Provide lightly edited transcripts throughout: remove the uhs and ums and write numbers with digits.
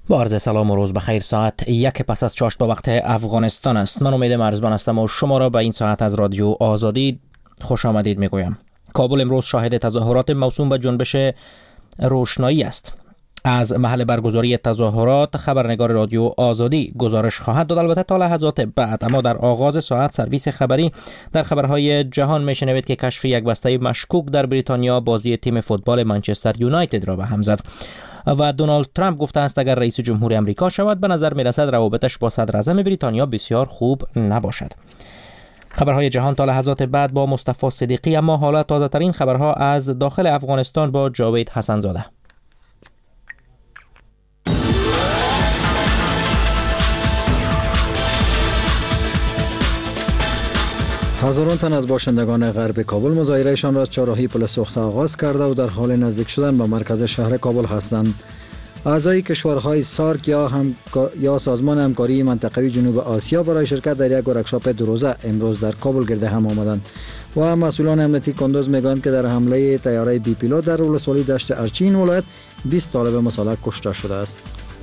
با عرض سلام و روز بخیر. ساعت 1 پس از چاشت به وقت افغانستان است. من امید مرزبان هستم و شما را به این ساعت از رادیو آزادی خوش آمدید میگویم. کابل امروز شاهد تظاهرات موسوم به جنبش روشنایی است. از محل برگزاری تظاهرات خبرنگار رادیو آزادی گزارش خواهد داد، البته تا لحظات بعد. اما در آغاز ساعت سرویس خبری در خبرهای جهان میشنوید که کشف یک بسته مشکوک در بریتانیا بازی تیم فوتبال منچستر یونایتد را به هم زد. و دونالد ترامپ گفته است اگر رئیس جمهور آمریکا شود به نظر میرسد روابطش با صدر اعظم بریتانیا بسیار خوب نباشد. خبرهای جهان تا لحظات بعد با مصطفی صدیقی، اما حالا تازه ترین خبرها از داخل افغانستان با جاوید حسن زاده. هزاران تن از باشندگان غرب کابل مظاهرهشان را چهارراهی پل سوخته آغاز کرده و در حال نزدیک شدن به مرکز شهر کابل هستند. اعضای کشورهای سارک یا سازمان همکاری منطقوی جنوب آسیا برای شرکت در یک ورکشاپ 2 روزه امروز در کابل گرد هم آمدند و مسئولان امنیتی کندوز میگویند که در حمله طیاره بی پیلوت در ولسوالی دشت ارچین ولایت 20 طالب مسلح کشته شده است.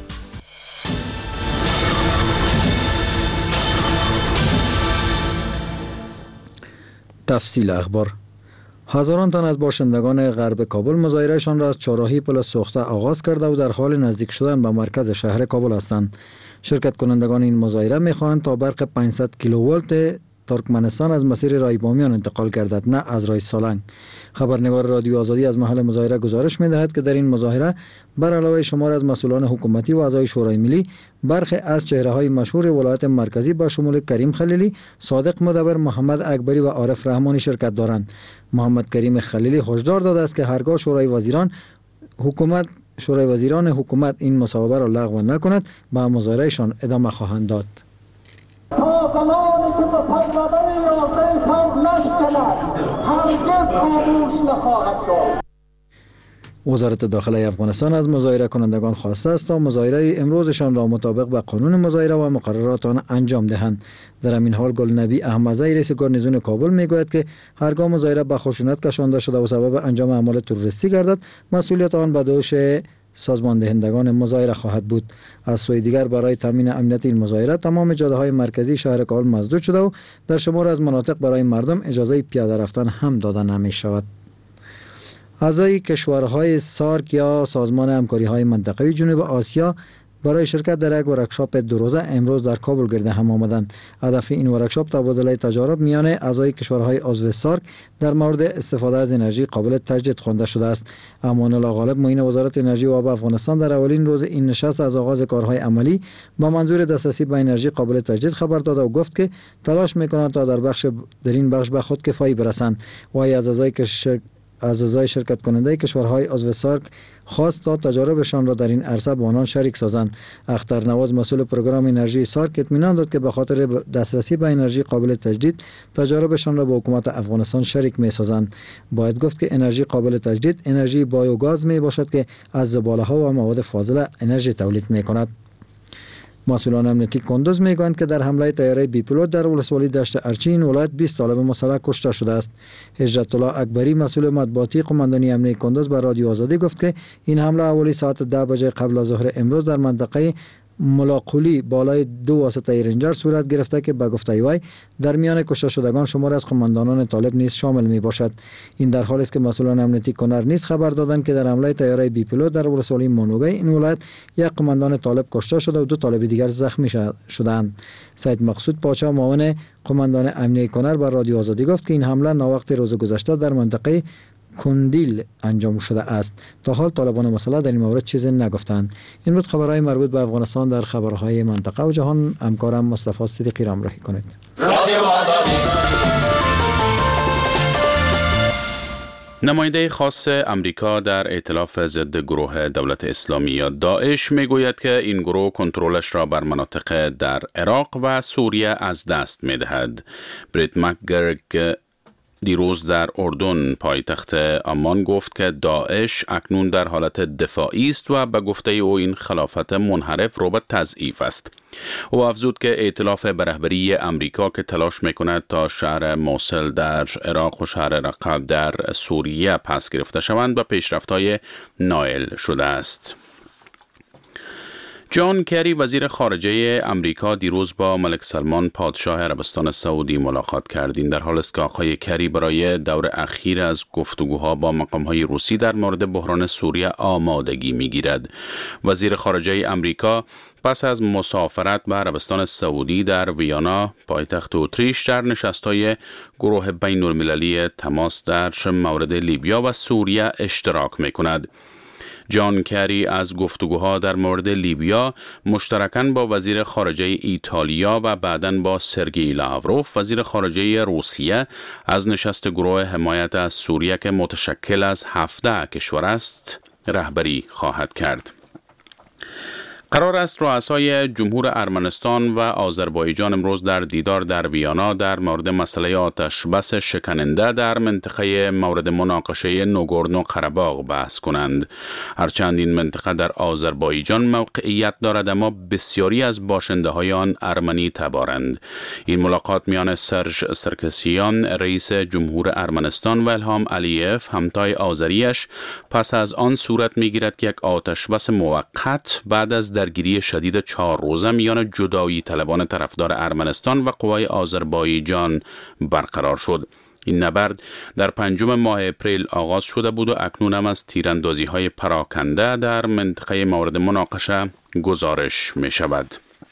تفصیل اخبار. هزاران تن از باشندگان غرب کابل مظاهرهشان را از چهارراهی پل سوخته آغاز کرده و در حال نزدیک شدن به مرکز شهر کابل هستند. شرکت کنندگان این مظاهره می‌خواهند تا برق 500 کیلوولت ترکمنستان از مسیر رای بامیان انتقال گردد، نه از رای سالنگ. خبرنگار رادیو آزادی از محل مظاهره گزارش می‌دهد که در این مظاهره بر علاوه شمار از مسئولان حکومتی و اعضای شورای ملی، برخی از چهره‌های مشهور ولایت مرکزی با شمول کریم خلیلی، صادق مدبر، محمد اکبری و عارف رحمانی شرکت دارند. محمد کریم خلیلی هشدار داده است که هرگاه شورای وزیران حکومت این مصوبه را لغو نکند به مظاهرهشان ادامه خواهند داد. تا زمانی که به پرونده یازده نشکند هرگز خاموش نخواهد شد. وزارت داخله افغانستان از مظاهره کنندگان خواسته است تا مظاهره امروزشان را مطابق با قانون مظاهره و مقررات آن انجام دهند. در همین حال گلنبی احمدزی رئیس گارنیزون کابل میگوید که هرگاه مظاهره به خشونت کشانده شده و سبب انجام اعمال تروریستی گردد، مسئولیت آن به دوش سازمان دهندگان مظاهره خواهد بود. از سوی دیگر برای تامین امنیت این مظاهره تمام جاده‌های مرکزی شهر کابل مسدود شده و در شمار از مناطق برای مردم اجازه پیاده رفتن هم داده نمی‌شود. اعضای کشورهای سارک یا سازمان همکاری‌های منطقوی جنوب آسیا برای شرکت در یک ورکشاپ 2 روزه امروز در کابل گرد هم آمدند. هدف این ورکشاپ تبادله تجارب میان اعضای کشورهای عضو سارک در مورد استفاده از انرژی قابل تجدید خوانده شده است. امان الله غالب معین وزارت انرژی و آب افغانستان در اولین روز این نشست از آغاز کارهای عملی با منظور دسترسی به انرژی قابل تجدید خبر داد و گفت که تلاش می‌کنند تا در این بخش به خودکفایی برسند. و از اعضای شرکت کننده کشورهای عضو سارک خواست تا تجاربشان را در این عرصه با آنان شریک سازند. اخترنواز مسئول پروگرام انرژی سارک اطمینان داد که به خاطر دسترسی به انرژی قابل تجدید تجاربشان را با حکومت افغانستان شریک می سازند. باید گفت که انرژی قابل تجدید انرژی بایوگاز می باشد که از زباله ها و مواد فاضله انرژی تولید می کند. مسئولان امنیتی کندوز میگویند که در حمله طیاره بی پیلوت در ولسوالی دشت ارچین ولایت 20 طالب مسلح کشته شده است. هجرت الله اکبری مسئول مطبوعاتی قماندانی امنیتی کندوز به رادیو آزادی گفت که این حمله اولی ساعت 10 بجه قبل از ظهر امروز در منطقه ملاقولی بالای 2 واسطه رنجر صورت گرفته که به گفته وی در میان کشته شدگان شمار از قماندانان طالب نیز شامل می باشد. این در حالی است که مسئولان امنیتی کنر نیز خبر دادند که در حمله طیاره بی پیلوت در ولسوالی مانوگی این ولایت یک قماندان طالب کشته شده و 2 طالب دیگر زخمی شدند. سید مقصود پاچا معاون قماندان امنیتی کنر به رادیو آزادی گفت که این حمله ناوقت روز گذشته در منطقه کندیل انجام شده است. تا حال طالبان مسلح در این مورد چیزی نگفتند. این بود خبرهای مربوط به افغانستان در خبرهای منطقه و جهان. همکارم مصطفی صدیقی را همراهی کنید. نماینده خاص امریکا در ائتلاف ضد گروه دولت اسلامی یا داعش میگوید که این گروه کنترلش را بر مناطق در عراق و سوریه از دست میدهد. بریت مکگرگ دیروز در اردن پایتخت عمان گفت که داعش اکنون در حالت دفاعی است و به گفته او این خلافت منحرف رو به تضعیف است. او افزود که ائتلاف به رهبری امریکا که تلاش میکند تا شهر موصل در عراق و شهر رقه در سوریه پس گرفته شوند به پیشرفت‌های نائل شده است. جان کری وزیر خارجه امریکا دیروز با ملک سلمان پادشاه عربستان سعودی ملاقات کرد. این در حال است که آقای کری برای دور اخیر از گفتگوها با مقام‌های روسی در مورد بحران سوریه آمادگی می‌گیرد. وزیر خارجه امریکا پس از مسافرت به عربستان سعودی در ویانا پایتخت اتریش در نشست‌های گروه بین‌المللی تماس در مورد لیبیا و سوریه اشتراک می‌کند. جان کری از گفتگوها در مورد لیبیا مشترکاً با وزیر خارجه ایتالیا و بعداً با سرگئی لاوروف وزیر خارجه روسیه از نشست گروه حمایت از سوریه که متشکل از 17 کشور است رهبری خواهد کرد. قرار است رؤسای جمهور ارمنستان و آذربایجان امروز در دیدار در ویانا در مورد مسئله آتش بس شکننده در منطقه مورد مناقشه نوگورنو قره‌باغ بحث کنند. هرچند این منطقه در آذربایجان موقعیت دارد اما بسیاری از باشنده های آن ارمنی تبارند. این ملاقات میان سرژ سرکسیان رئیس جمهور ارمنستان و الهام علیف همتای آذریش پس از آن صورت میگیرد که یک آتش بس موقت بعد از درگیری شدید 4 روزه میان جدایی طلبان طرفدار ارمنستان و قوای آذربایجان برقرار شد. این نبرد در 5 ماه اپریل آغاز شده بود و اکنون هم از تیراندازی‌های پراکنده در منطقه مورد مناقشه گزارش می شود.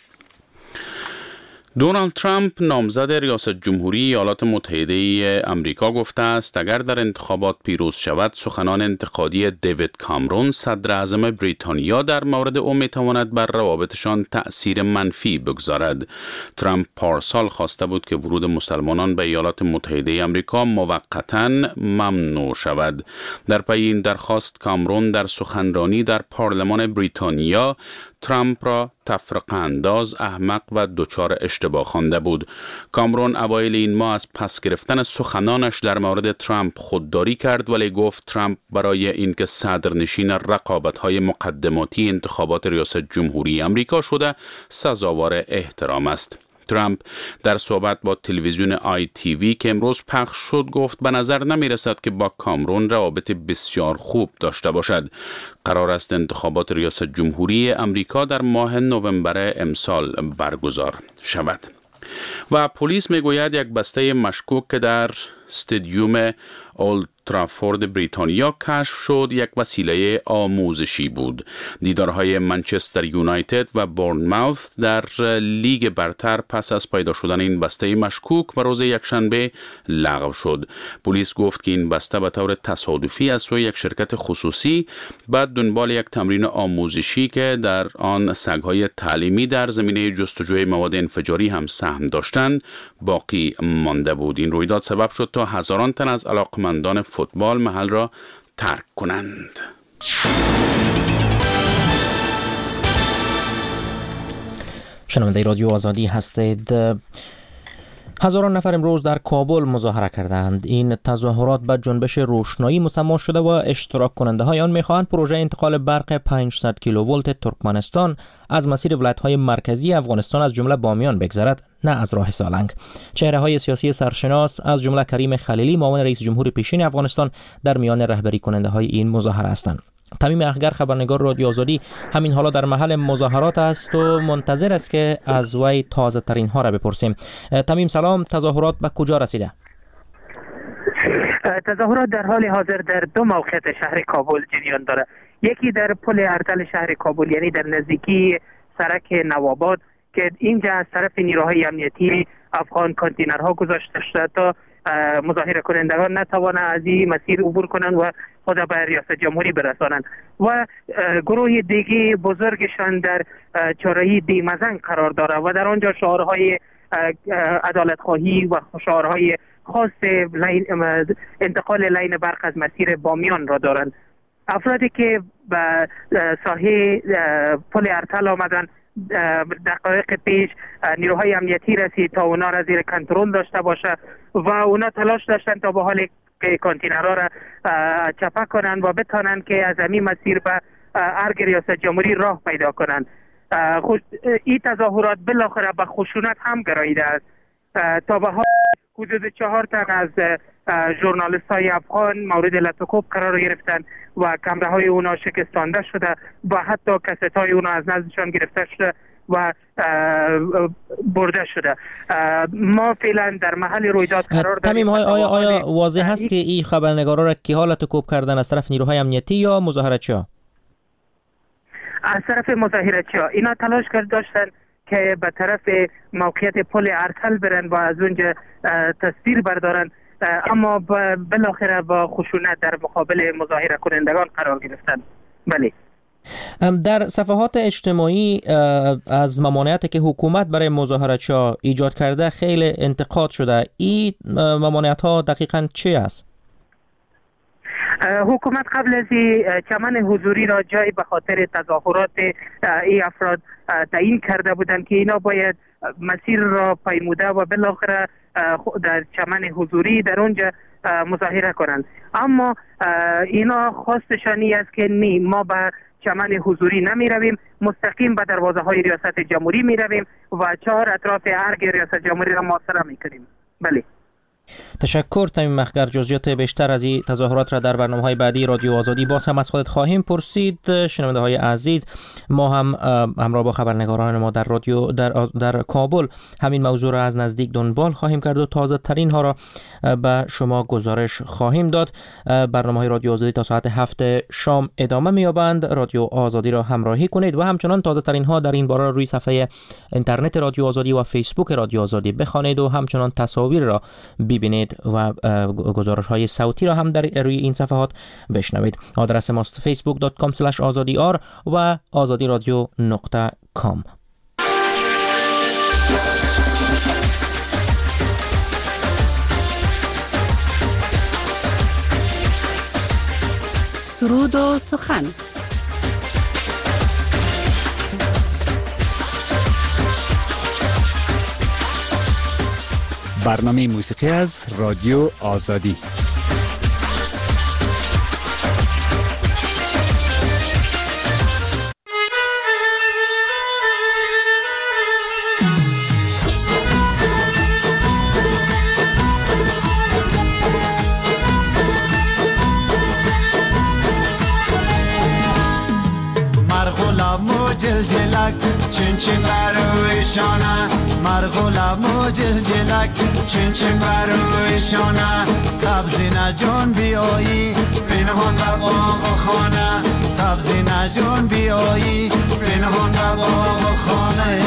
دونالد ترامپ نامزد ریاست جمهوری ایالات متحده امریکا گفته است اگر در انتخابات پیروز شود سخنان انتقادی دیوید کامرون صدر اعظم بریتانیا در مورد او میتواند بر روابطشان تأثیر منفی بگذارد. ترامپ پارسال خواسته بود که ورود مسلمانان به ایالات متحده امریکا موقتاً ممنوع شود. در پی این درخواست کامرون در سخنرانی در پارلمان بریتانیا ترامپ را تفرقه انداز، احمق و دچار اشتباه خوانده بود. کامرون اوایل این ماه از پس گرفتن سخنانش در مورد ترامپ خودداری کرد ولی گفت ترامپ برای اینکه صدرنشین رقابت‌های مقدماتی انتخابات ریاست جمهوری امریکا شده سزاوار احترام است. ترامپ در صحبت با تلویزیون ITV که امروز پخش شد گفت به نظر نمی رسد که با کامرون روابط بسیار خوب داشته باشد. قرار است انتخابات ریاست جمهوری امریکا در ماه نوامبر امسال برگزار شود. و پلیس می گوید یک بسته مشکوک که در استادیوم اولد ترافورد بریتانیا کشف شد یک وسیله آموزشی بود. دیدارهای منچستر یونایتد و بورنموث در لیگ برتر پس از پیدا شدن این بسته مشکوک و روز یکشنبه لغو شد. پلیس گفت که این بسته به طور تصادفی از سوی یک شرکت خصوصی بعد دنبال یک تمرین آموزشی که در آن سگ‌های تعلیمی در زمینه جستجوی مواد انفجاری هم سهم داشتند باقی مانده بود. این رویداد سبب شد تا هزاران تن از علاقمندان فوتبال محل را ترک کنند. شنونده رادیو آزادی هستید. هزاران نفر امروز در کابل مظاهره کردند. این تظاهرات به جنبش روشنایی مسمی شده و اشتراک کننده های آن میخواهند پروژه انتقال برق 500 کیلوولت ترکمنستان از مسیر ولایت‌های مرکزی افغانستان از جمله بامیان بگذرد، نه از راه سالنگ. چهره‌های سیاسی سرشناس از جمله کریم خلیلی معاون رئیس جمهور پیشین افغانستان در میان رهبری کننده‌های این مظاهره هستند. تمیم اخگر خبرنگار رادیو آزادی همین حالا در محل مظاهرات است و منتظر است که از وی تازه ترین ها را بپرسیم. تمیم سلام، تظاهرات به کجا رسیده؟ تظاهرات در حال حاضر در 2 موقعیت شهر کابل جریان داره. یکی در پل ارتل شهر کابل یعنی در نزدیکی سرک نوآباد که اینجا از طرف نیروهای امنیتی افغان کانتینرها گذاشته شده تا مظاهره کنندگان نتوانند از این مسیر عبور کنند و خود به ریاست جمهوری برسانند. و گروه دیگه بزرگشان در چهارراهی دیمزنگ قرار داره و در آنجا شعارهای عدالت خواهی و شعارهای خاص انتقال لاین برق از مسیر بامیان را دارند. افرادی که به ساحه پل ارتل آمدن دقایق پیش نیروهای امنیتی رسید تا اونا را زیر کنترل داشته باشه و اونا تلاش داشتن تا به حال که کانتینرها را چپه کنند و بتانند که از همین مسیر به ارگ ریاست جمهوری راه پیدا کنند. این تظاهرات بالاخره به خشونت هم گراییده است. تا به حال حدود 4 تن از ژورنالیست های افغان مورد لطف‌کوب قرار گرفتند و کمره های اونا شکستانده شده و حتی کست های اونا از نزدشان گرفته شده و برده شده. ما فعلا در محل رویداد قرار داریم. آیا واضح هست که این خبرنگارا را کی حالت کوب کردن از طرف نیروهای امنیتی یا مظاهراتچی‌ها؟ از طرف مظاهراتچی‌ها. اینا تلاش داشتن که به طرف موقعیت پل ارتل برن و از اونجا تصویر بردارن، اما بالاخره با خشونت در مقابل مظاهره کنندگان قرار گرفتن. بله. در صفحات اجتماعی از ممانعتی که حکومت برای مظاهراتچی‌ها ایجاد کرده خیلی انتقاد شده. این ممانعت‌ها دقیقاً چی است؟ حکومت قبل از چمن حضوری را جای به خاطر تظاهرات این افراد تعیین کرده بودند که اینا باید مسیر را پیموده و بالاخره در چمن حضوری در اونجا مظاهره کنند، اما اینا خواستشانی است که نه، ما به چمن حضوری نمی رویم، مستقیم به دروازه های ریاست جمهوری می رویم و 4 اطراف ارگ ریاست جمهوری را محاصره می کنیم. بله. تشکر تمیم مخگر. جزئیات بیشتر از این تظاهرات را در برنامه‌های بعدی رادیو آزادی باز هم از خودت خواهیم پرسید. شنونده های عزیز، ما هم همراه با خبرنگاران ما در رادیو در کابل همین موضوع را از نزدیک دنبال خواهیم کرد و تازه ترین ها را به شما گزارش خواهیم داد. برنامه‌های رادیو آزادی تا ساعت 7 شام ادامه می‌یابند. رادیو آزادی را همراهی کنید و همچنان تازه ترین ها در این باره روی صفحه اینترنت رادیو آزادی و فیسبوک رادیو آزادی بخوانید و همچنان تصاویر را ببینید و گزارش های صوتی را هم در روی این صفحات بشنوید. آدرس ماست facebook.com/azadi.ar و azadiradio.com. سرود و سخن. برنامه موسیقی از رادیو آزادی. جلجلک چین چین بروی شانه مرغولم و جلجلک چین چین بروی شانه سبزی نجون بیایی پنهان به باغ خانه سبزی نجون بیایی پنهان به باغ خانه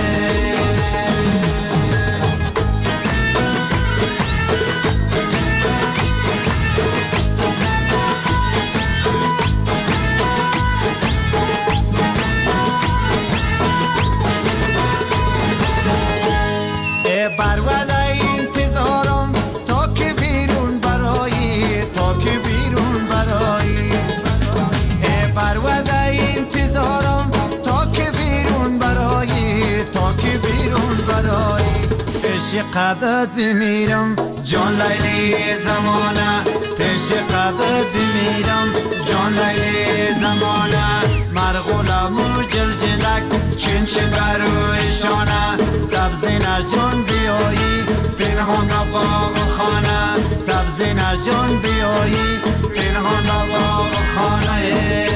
پیش قدرت بمیرم جان لیلی زمانه پیش قدرت بمیرم جان لیلی زمانه مرغولم و جلجلک چین چین بروی شانه سبزی نجان بیایی پنهان باغ خانه سبزی نجان بیایی پنهان باغ خانه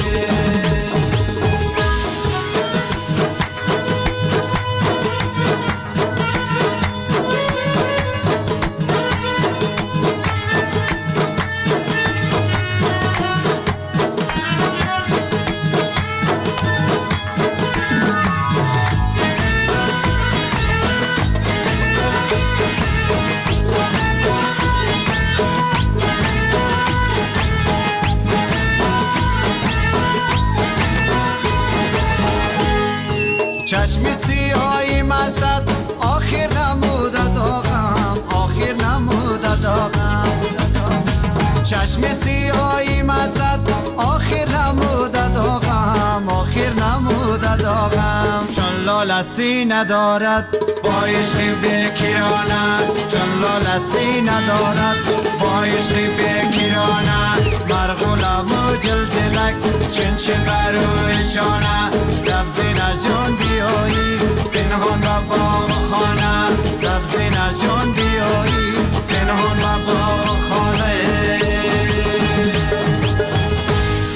چشم سیاهی مزد آخر نموده داغم آخر نموده داغم چشم سیاهی مزد آخر نموده داغم آخر نموده داغم چون لاله سینه دارد با عشق بکیرانه چون لاله سینه دارد با عشق بکیرانه مرغولم و جلجلک چین چین بروی شانه سبزی نجان بیایی پنهان و باغ خانه سبزی نجان بیایی پنهان و باغ خانه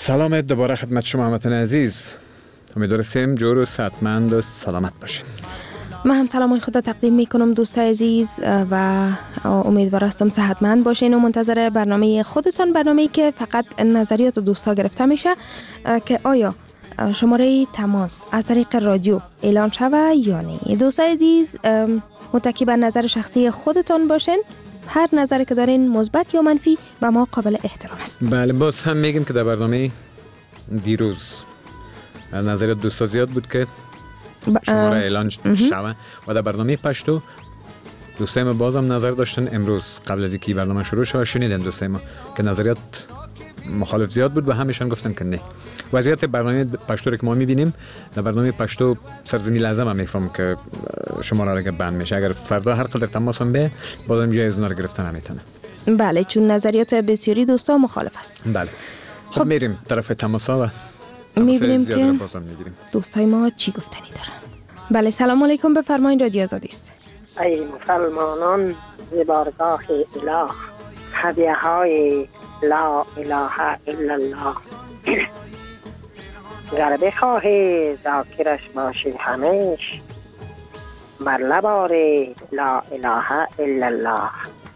سلام دوباره خدمت شما هموطن عزیز. امیدوارم جور و صحتمند و سلامت باشین. من هم سلام خود تقدیم میکنم دوستای عزیز و امیدوار هستم صحتمند باشین و منتظر برنامه خودتون، برنامه‌ای که فقط نظریات دوستا گرفته میشه که آیا شماره تماس از طریق رادیو اعلان شوه یا نه. دوستای عزیز متکی بر نظر شخصی خودتون باشین، هر نظری که دارین مثبت یا منفی به ما قابل احترام است. بله، باز هم میگیم که در برنامه دیروز نظریات دوستا زیاد بود که شماره اعلان شوه و در برنامه پشتو دوستای ما بازم نظر داشتن. امروز قبل از اینکه برنامه شروع شه شنیدن دوستای ما که نظریات مخالف زیاد بود و همیشان گفتن که نه. وضعیت برنامه پشتو رو که ما میبینیم، در برنامه پشتو سرزمین لازم هم میفهم که شماره را بند میشه. اگر فردا هر قدر تماس هم به بازم جای از اونا رو گرفتن نمیتونه. بله، چون نظریات بسیاری دوستا مخالف است. بله. خب میریم طرف تماسا و میبینیم که دوستای ما چی گفتنی دارن. بله، سلام علیکم، بفرمایید، رادیو آزادی است. ای مسلمانان ز بارگاه اله، هدیه های لا اله الا الله. گر بخواهی ذاکرش باشی همیش، بر لبار لا اله الا الله.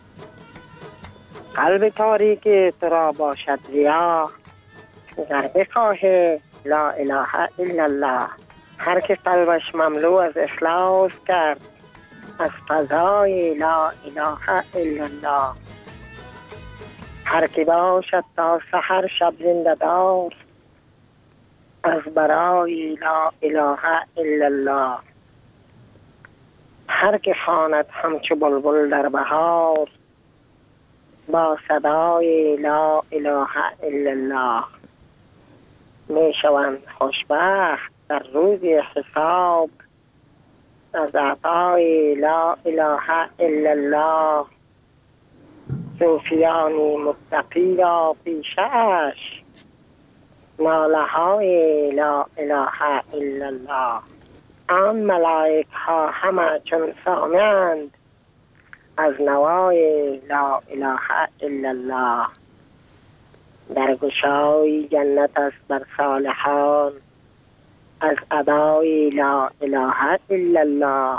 قلب تاریک تو را باشد ضیا، گر بخواهی لا اله الا الله. هر که قلبش مملو از اخلاص کرد، از فضای لا اله الا الله. هر که باشد تا سحر شب زنده دار، از برای لا اله الا الله. هر که خواند همچو بلبل در بهار، با صدای لا اله الا الله. می شوند خوشبخت در روز حساب، از عطای لا اله الا الله. صوفیانی متقی را پیشه اش، ناله های لا اله الا الله. آن ملائک ها همه چون سامعند، از نوای لا اله الا الله. در گشای جنت است بر صالحان، از ادای لا اله الا الله.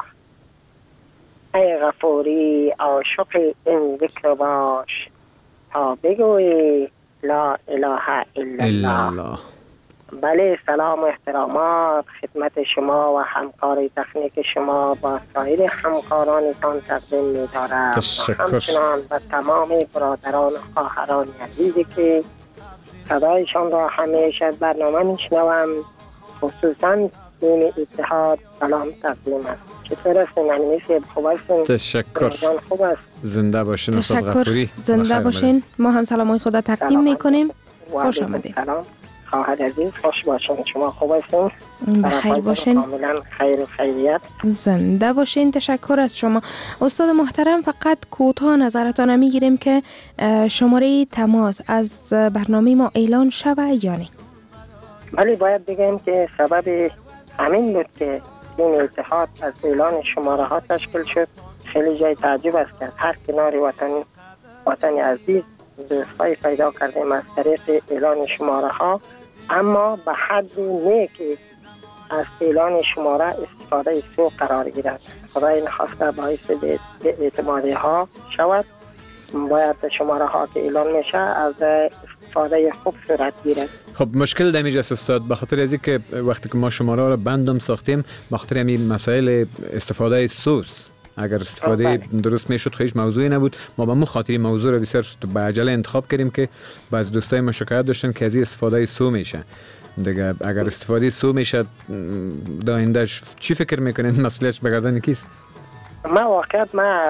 ای غفوری عاشق این ذکر باش، تا بگویی لا اله الا الله. بله، سلام و احترامات خدمت شما و همکار تکنیک شما با سایر همکارانتان تقدیم می‌دارم. همچنان به تمام برادران و خواهران عزیزی که صدایشان را همیشه برنامه میشنوم، خصوصا دین اتحاد سلام تقدیم است. چطور هستین؟ انیسی خوب هستین؟ تشکر. خوب است. زنده باشین استاد غفوری. زنده باشین. ما هم سلامای خدا تقدیم میکنیم. خوش آمدید. سلام خواهر عزیز، خوش باشین. شما خوب هستین؟ بخیر باشین. کاملا خیر و خیریت. زنده باشین. تشکر از شما استاد محترم. فقط کوتاه نظرتان میگیریم که شماره تماس از برنامه ما اعلان شوه یا نه؟ ولی باید بگم که سبب همین بود که این اتحاد از اعلان شماره ها تشکیل شد. خیلی جای تعجب است که هر کنار وطن عزیز دوستای پیدا کردیم از طریق اعلان شماره ها، اما به حد نه که از اعلان شماره استفاده سوء قرار گیرد. خدای نخواسته باعث به اعتمادی ها شود. باید شماره ها که اعلان میشه از استفاده خوب صورت گیرد. خب مشکل دمیج است استاد، به خاطر از اینکه وقتی که ما شماره را بندم ساختیم، به خاطر همین مسائل استفاده سوس، اگر استفاده درست میشد خیلی موضوعی نبود. ما به خاطر موضوع را بسیار به عجله انتخاب کردیم که بعض دوستای ما شکایت داشتن که از استفاده سو میشه دیگه. اگر استفاده سو میشه دایندش چی فکر میکنین؟ مسئولیتش به گردن کیست؟ ما واقعا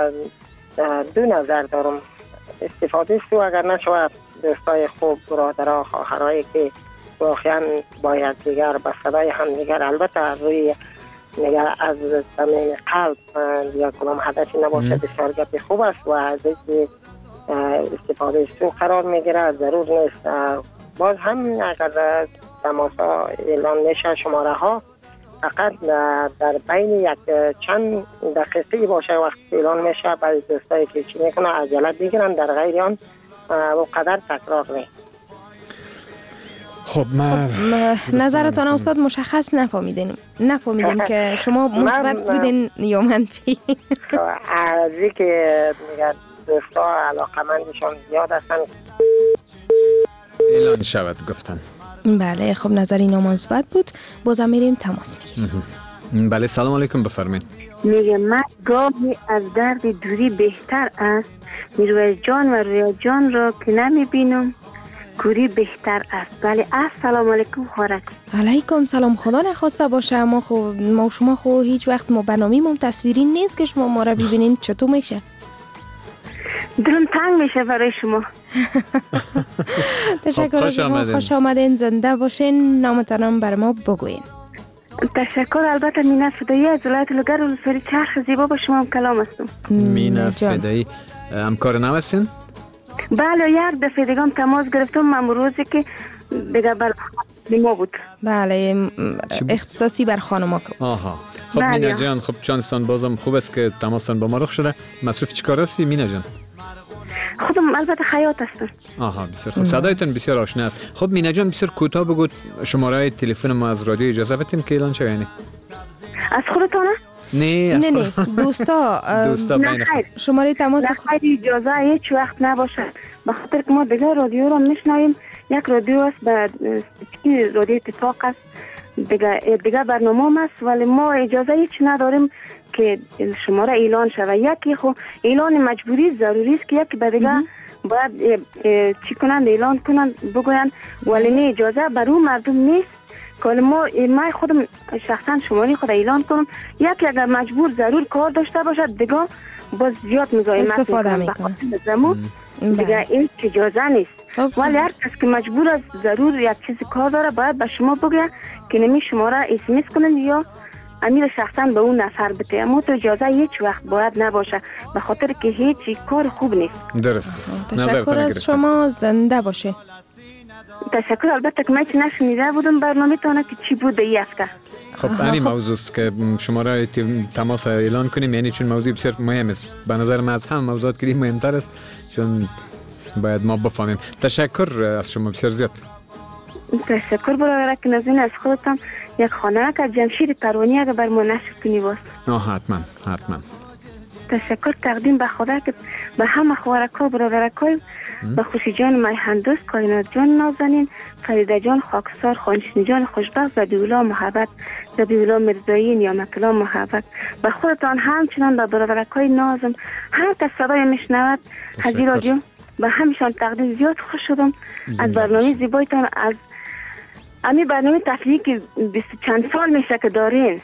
دو نظر دارم. استفاده سو اگر نشود، دوستای خوب، برادرها، خواهرایی که واقعا باید دیگر به صدای هم دیگر، البته روی نگه از زمین قلب یا کدام هدفی نباشه، بسیار گپ خوب است و از اینکه استفاده سو قرار میگیره ضرور نیست. باز هم اگر تماسا اعلان میشه شماره ها، فقط در بین یک چند دقیقه باشه وقتی اعلان میشه، بعضی دوستایی که چی میکنه عجله بگیرن، در غیر آن و قدر تکرار نه. خب ما نظرتان استاد مشخص نفهمیدیم که شما مثبت بودین یا منفی. ارزی که میگن دوستا علاقمندشان زیاد هستن اعلان شود گفتن. بله خب نظر اینا مثبت بود. بازم میریم تماس میگیریم. بله سلام علیکم بفرمایید. میگه من گاهی از درد دوری بهتر است میروی جان و روی جان را که نمیبینم کوری بهتر است. بله السلام علیکم خورک. علیکم سلام. خدا نخواسته باشه ما شما هیچ وقت ما برنامه‌مون تصویری نیست که شما ما را ببینین. چطور میشه؟ دلم تنگ میشه برای شما. تشکر. خوش آمدین. زنده باشین. نامتانم بر ما بگوین. تشکر. البته مینا فدایی از ولایت لوگر ولسوالی چرخ زیبا با شما هم کلام هستم. مینا فدایی همکار نو هستین؟ بله یک دفعه دیگه هم تماس گرفتم من روزی که دیگه بر ما بود. بله اختصاصی بر خانما بود. آها خب بله. مینا جان خب چانستان بازم خوب است که تماسان با ما رخ شده. مصروف چیکار هستی مینا جان؟ خودم البته خیاط هستم. آها بسیار خوب. صدایتون بسیار آشنا است. خب مینا جان بسیار کوتاه بگو شماره تلفن ما از رادیو اجازه بدیم که اعلان شه یعنی از خودتونه؟ نه دوستا بین خود شماره تماس خیلی اجازه هیچ وقت نباشه به خاطر که ما دیگه رادیو رو میشنویم. یک رادیو است به رادیو اتفاق است دیگه برنامه است ولی ما اجازه هیچ نداریم که شماره اعلان شود. یکی خو اعلان مجبوری ضروری است که یکی به دیگه باید چی کنند اعلان کنند بگویند ولی نه اجازه بر اون مردم نیست که ما خودم شخصا شماره خود اعلان کنم. یکی اگر مجبور ضرور کار داشته باشد دیگه باز زیاد مزاحمت استفاده میکنه دیگه این اجازه نیست. ولی هر کس که مجبور است ضرور یک چیز کار داره باید به شما بگه که نمی شماره اسمس کنن یا امیر شخصا به اون نفر بده. اما تو اجازه هیچ وقت باید نباشه به خاطر که هیچ کار خوب نیست. درست است. تشکر از شما. زنده باشه. تشکر. البته که من نشنیده بودم برنامه تانه که چی بوده این هفته. خب همین موضوع است که شماره تماس اعلان کنیم یعنی چون موضوع بسیار مهم است. به نظر من از هم موضوعات که مهمتر است چون باید ما بفهمیم. تشکر از شما بسیار زیاد. تشکر برادر که نازنین از خودتان یک خانه که جمشید پروانی اگر بر ما نشر کنی باست. حتما. تشکر تقدیم به خدا که به همه خوارکا برادرکای به خوشی جان میهندوست کائنات جان نازنین فریده جان خاکسار خانشین جان خوشبخت و بیولا محبت و بیولا مرزایی نیامکلا محبت به خودتان همچنان به برادرکای نازم هر کس صدای میشنود از این رادیو به همشان تقدیم زیاد خوش شدم از برنامه زیبایتان از امی برنامه تفریحی که 20 چند سال میشه که دارین.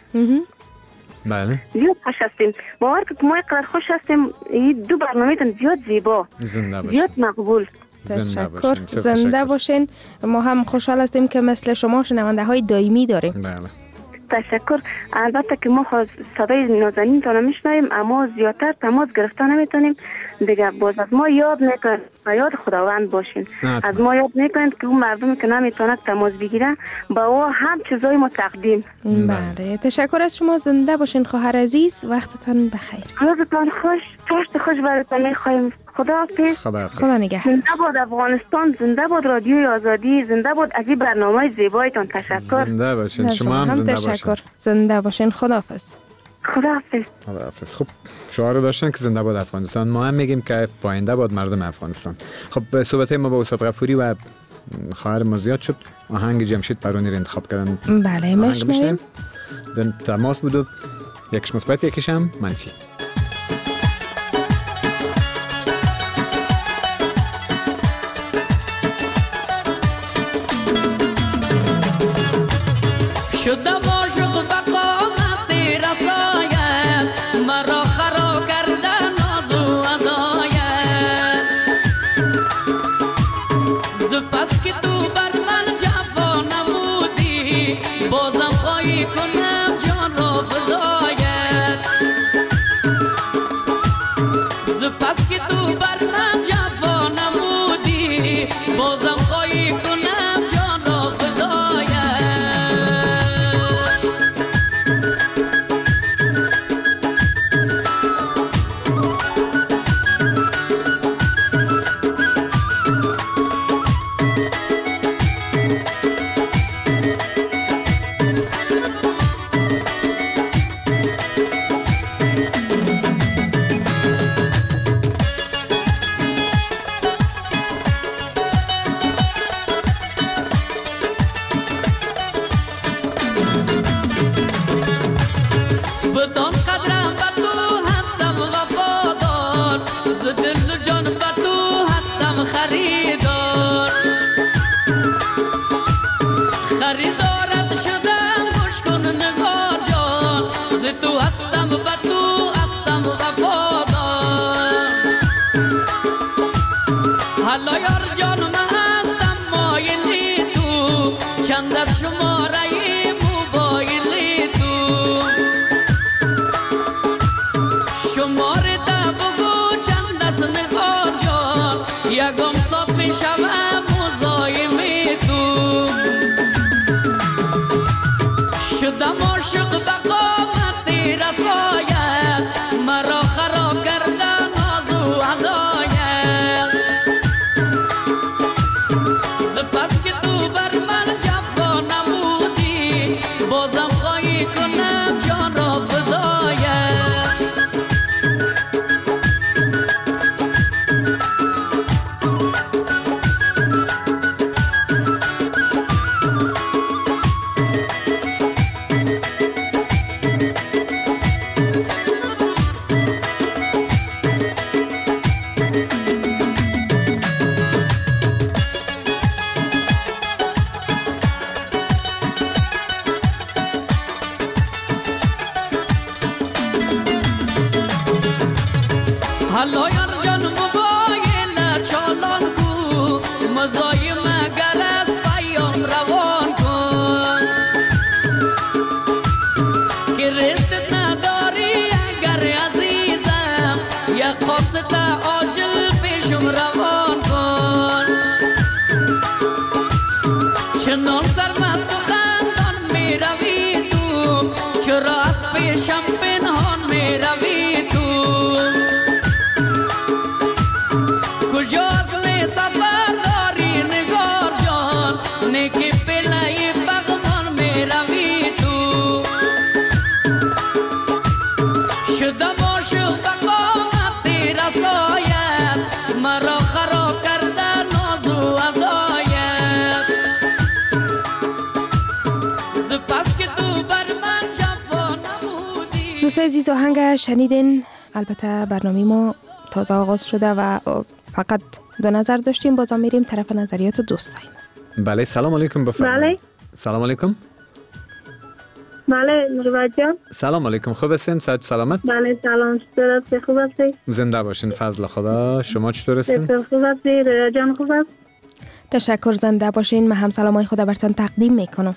بله زیاد خوش هستیم. باور که ما اینقدر خوش هستیم. این دو برنامه تان زیاد زیبا زیاد مقبول. تشکر. زنده باشین. ما هم خوشحال هستیم که مثل شما شنونده های دائمی داریم. بله تشکر. البته که ما صدای نازنین تان میشنویم اما زیادتر تماس گرفتن نمیتونیم دیگه. باز از ما یاد میکنید و یاد خداوند باشین. از ما یاد میکنید که اون مردمی که نمیتونند تماس بگیرن با او هم چیزای ما تقدیم. بله تشکر از شما. زنده باشین خواهر عزیز. وقتتان بخیر. روزتان خوش. چاشت خوش براتون میخوایم. خدا نگهدار. زنده باد افغانستان. زنده باد رادیوی آزادی. زنده باد از این برنامه زیبایتان. تشکر. زنده باشین. شما هم زنده باشین. تشکر. زنده باشین. خداحافظ. خداحافظ. خب شعار داشتن که زنده باد افغانستان. ما هم میگیم که پاینده باد مردم افغانستان. خب صحبت ما با استاد غفوری و خواهر ما زیاد شد. آهنگ جمشید پرانی رو انتخاب کردن. بله میشنویم. تماس بود یکیش مثبت یکیش هم منفی. شده باشد بقامت رسایت مرا خرا کرده ناز و ادایت زپس که تو بر من جفا نمودی بازم خواهی کنم جان را فدایت زپس که تو بر من جفا نمودی بازم خواهی کنم جان را فدایت. شدم عاشق به قامت رسایت، مرا خراب کردن ناز و ادایت. سپس که تو بر من جفا نمودی، بازم خواهی کنم جان را فدایت. حلایان جان موبایل چالان کو، مزایم اگر از پیام روان کن. که رزقت نداری اگر عزیزم، یک قاصد عاجل پیشم روان کن. چنان سرمست و خندان می روی تو، چرا از پیشم پنهان می روی تو. کجاست می سفر داری نگار جان، نیکی پلای بغمان می روی تو. شدم عاشق به قامت رسایت، مرا خراب کرده ناز و ادایت. سپس که تو بر من جفا نمودی. دوستای عزیز آهنگ شنیدین. البته برنامه ما تازه آغاز شده و فقط دو نظر داشتیم. بازم میریم طرف نظریات دوستایم. بله سلام علیکم بفرمایید. بله سلام علیکم. بله مروت جان. سلام علیکم، خوب هستین؟ صحت سلامت؟ بله سلام، چطور هستی؟ خوب هستی؟ زنده باشین فضل خدا. شما چطور هستین؟ خوب هستی؟ رویا جان خوب است؟ تشکر، زنده باشین. من هم سلامای خدا براتون تقدیم میکنم.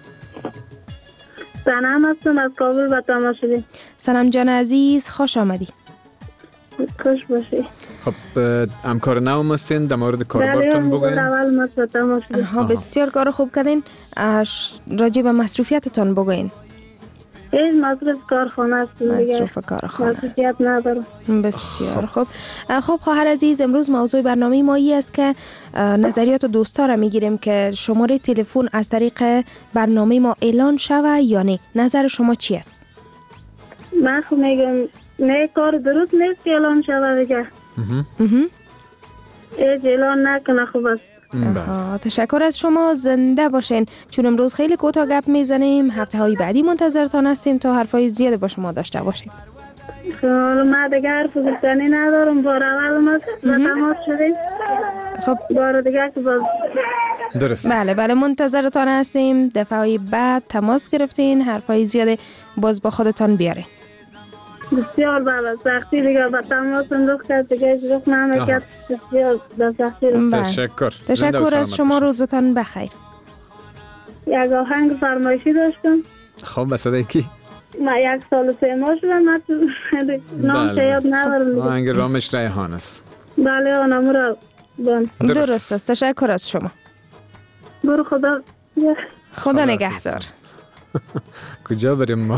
سنم هستم از کابل به تماس شدیم. سنم جان عزیز خوش آمدی. خوش باشی. خب همکار نو هستین، در مورد کاربارتون بگوین. اول ما به تماس شدیم. بسیار کار خوب کردین. راجع به مصروفیتتون بگوین. این مصروف کارخانه است دیگه. مصروف کارخانه مصروفیت ندارم. بسیار خوب. خب خواهر عزیز، امروز موضوع برنامه ما این است که نظریات دوستا را میگیریم که شماره تلفن از طریق برنامه ما اعلان شوه یا نه. نظر شما چی است؟ من خب میگم نه، کار درست نیست که اعلان شوه دیگه. ایج اعلان نکنه خوب است. تشکر از شما، زنده باشین. چون امروز خیلی کوتاه گپ میزنیم، هفته های بعدی منتظرتان هستیم تا حرفای زیاد با شما داشته باشیم. حالا ما دیگه حرف گفتنی ندارم، بار اول ما تماس شدیم. خب بار دیگه که باز درست. بله منتظرتان هستیم. دفعه بعد تماس گرفتین، حرفای زیاد باز با خودتان بیارین. بسیار بله، سختی دیگه با تماس انداخت کرد دیگه جرخ نمیکرد. بسیار سختی. تشکر از شما، روزتان بخیر. یک آهنگ فرمایشی داشتم. خب بساده کی؟ من 1 سال و 3 ماه شدم. من نام شاید ندارم. آهنگ رامش ریحان است. بله آنم را درست است. تشکر از شما. برو خدا نگهدار. کجا بریم ما؟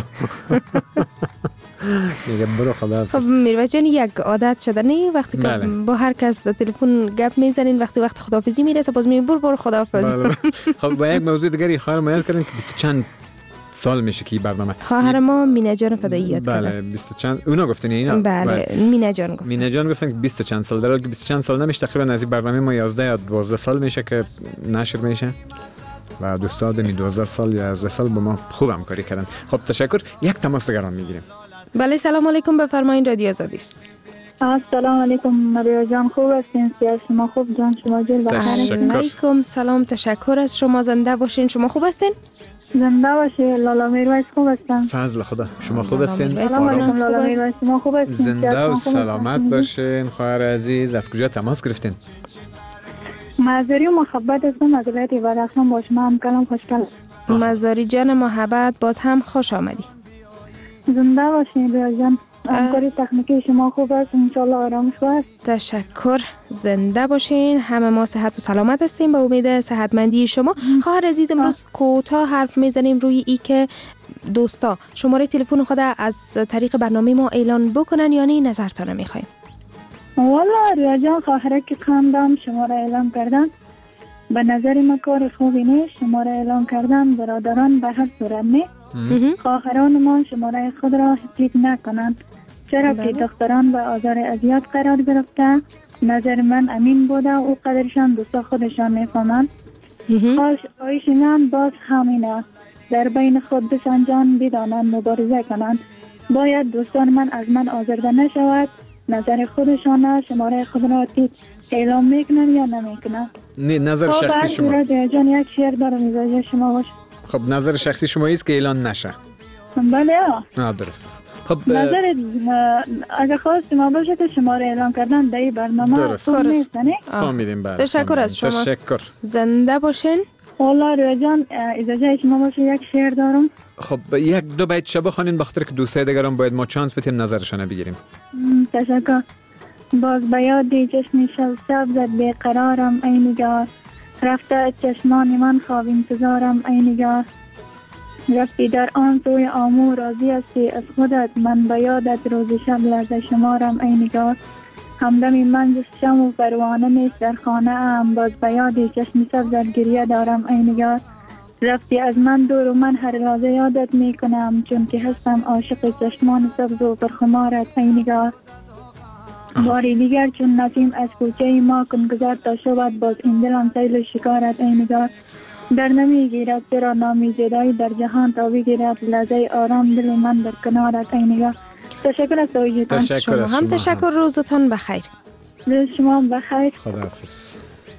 میگه برو خدا. خب میروه جان، یک عادت شده نه وقتی که با هر کس در تلفن گپ میزنین، وقت خداحافظی میرسه باز میگه برو خداحافظ. خب با یک موضوع دیگری خواهر ما یاد کردن که 20 چند سال میشه که برنامه خواهر ما مینه جان فداییت کرده. بله 20 چند اونا گفتن اینا. بله مینه جان گفتن. مینه جان گفتن که 20 چند سال، در حالی که 20 چند سال نمیشه. تقریبا از این برنامه ما 11 یا 12 سال میشه که نشر میشه و دوستا دمی 12 سال یا 11 سال با ما خوب همکاری کردن. خب تشکر. یک تماس دیگه میگیریم. بله سلام علیکم، بفرمایید. رادیو آزادی است. سلام علیکم مریا جان، خوب هستین؟ شما خوب جان؟ شما جل علیکم سلام، تشکر از شما. زنده باشین. شما خوب هستین؟ زنده باشی. لالا میرویس خوب هستن؟ فضل خدا. شما خوب هستین؟ سلام علیکم لالا میرویس، شما خوب هستین؟ زنده و سلامت باشین. خواهر عزیز از کجا تماس گرفتین؟ مزاری و محبت هستم از ولایت ورقم. با شما هم کلام خوشگل. مزاری جان محبت، باز هم خوش آمدی. زنده باشین ریا جان. همکاری تکنیکی شما خوب است، انشالله آرامش باشه. تشکر. زنده باشین. همه ما صحت و سلامت هستیم با امید صحتمندی شما. خواهر عزیز، امروز کوتاه حرف میزنیم روی ای که دوستا شماره تلفن خود از طریق برنامه ما اعلان بکنن یا نه نظرتان میخوایم؟ والا رویا جان خواهره که خواندم شماره اعلام کردن به نظر ما کار خوبی نیست. شماره اعلام کردن برادران به هر صورت نه. خواهران ما شماره خود را حفظ نکنند، چرا که دختران به آزار اذیت قرار گرفته. نظر من امین بوده او قدرشان دوستا خودشان میفهمند. خواهش من باز همینه، در بین خود بسنجان بدانند مبارزه کنند. باید دوستان من از من آزرده نشود. نظر خودشان شماره خود را اعلام میکنن یا نمیکنن؟ نظر شخصی شما جان یک شعر دارم میذاره شما باش. خب نظر شخصی شما است که اعلان نشه. بله درست است. خب نظر اگه خواست ما باشه که شماره اعلام کردن در این برنامه درست نیست نه؟ فهمیدیم. بله تشکر از شما. تشکر. زنده باشین. والله رویا جان اجازه شما باشه یک شعر دارم. خب یک دو بیت شب بخوانین بخاطر که دوستای دیگران باید ما چانس بدیم نظرشون بگیریم. تشکر. باز به یادی چشم شب سبزت بیقرارم ای نگار، رفته چشمان من خواب انتظارم ای نگار، رفتی در آن سوی آمو راضی هستی از خودت، من به یادت روز شب لرزه شمارم ای نگار، همدمی من جز شم و پروانه نیست در خانه ام، باز به یادی چشم سبزت گریه دارم ای نگار، رفتی از من دور و من هر لحظه یادت می کنم، چون که هستم عاشق چشمان سبز و پرخمارت ای نگار. باری دیگر چون نسیم از کوچه ما کن گذر تا شود، باز این دلم سیل شکارت ای نگار، در نمی گیرد چرا نامی جدایی در جهان تا بگیرد لحظه آرام دل من در کنارت ای نگار. تشکر از توجیهتان. شما هم تشکر. روزتان بخیر. روز شما بخیر. خداحافظ.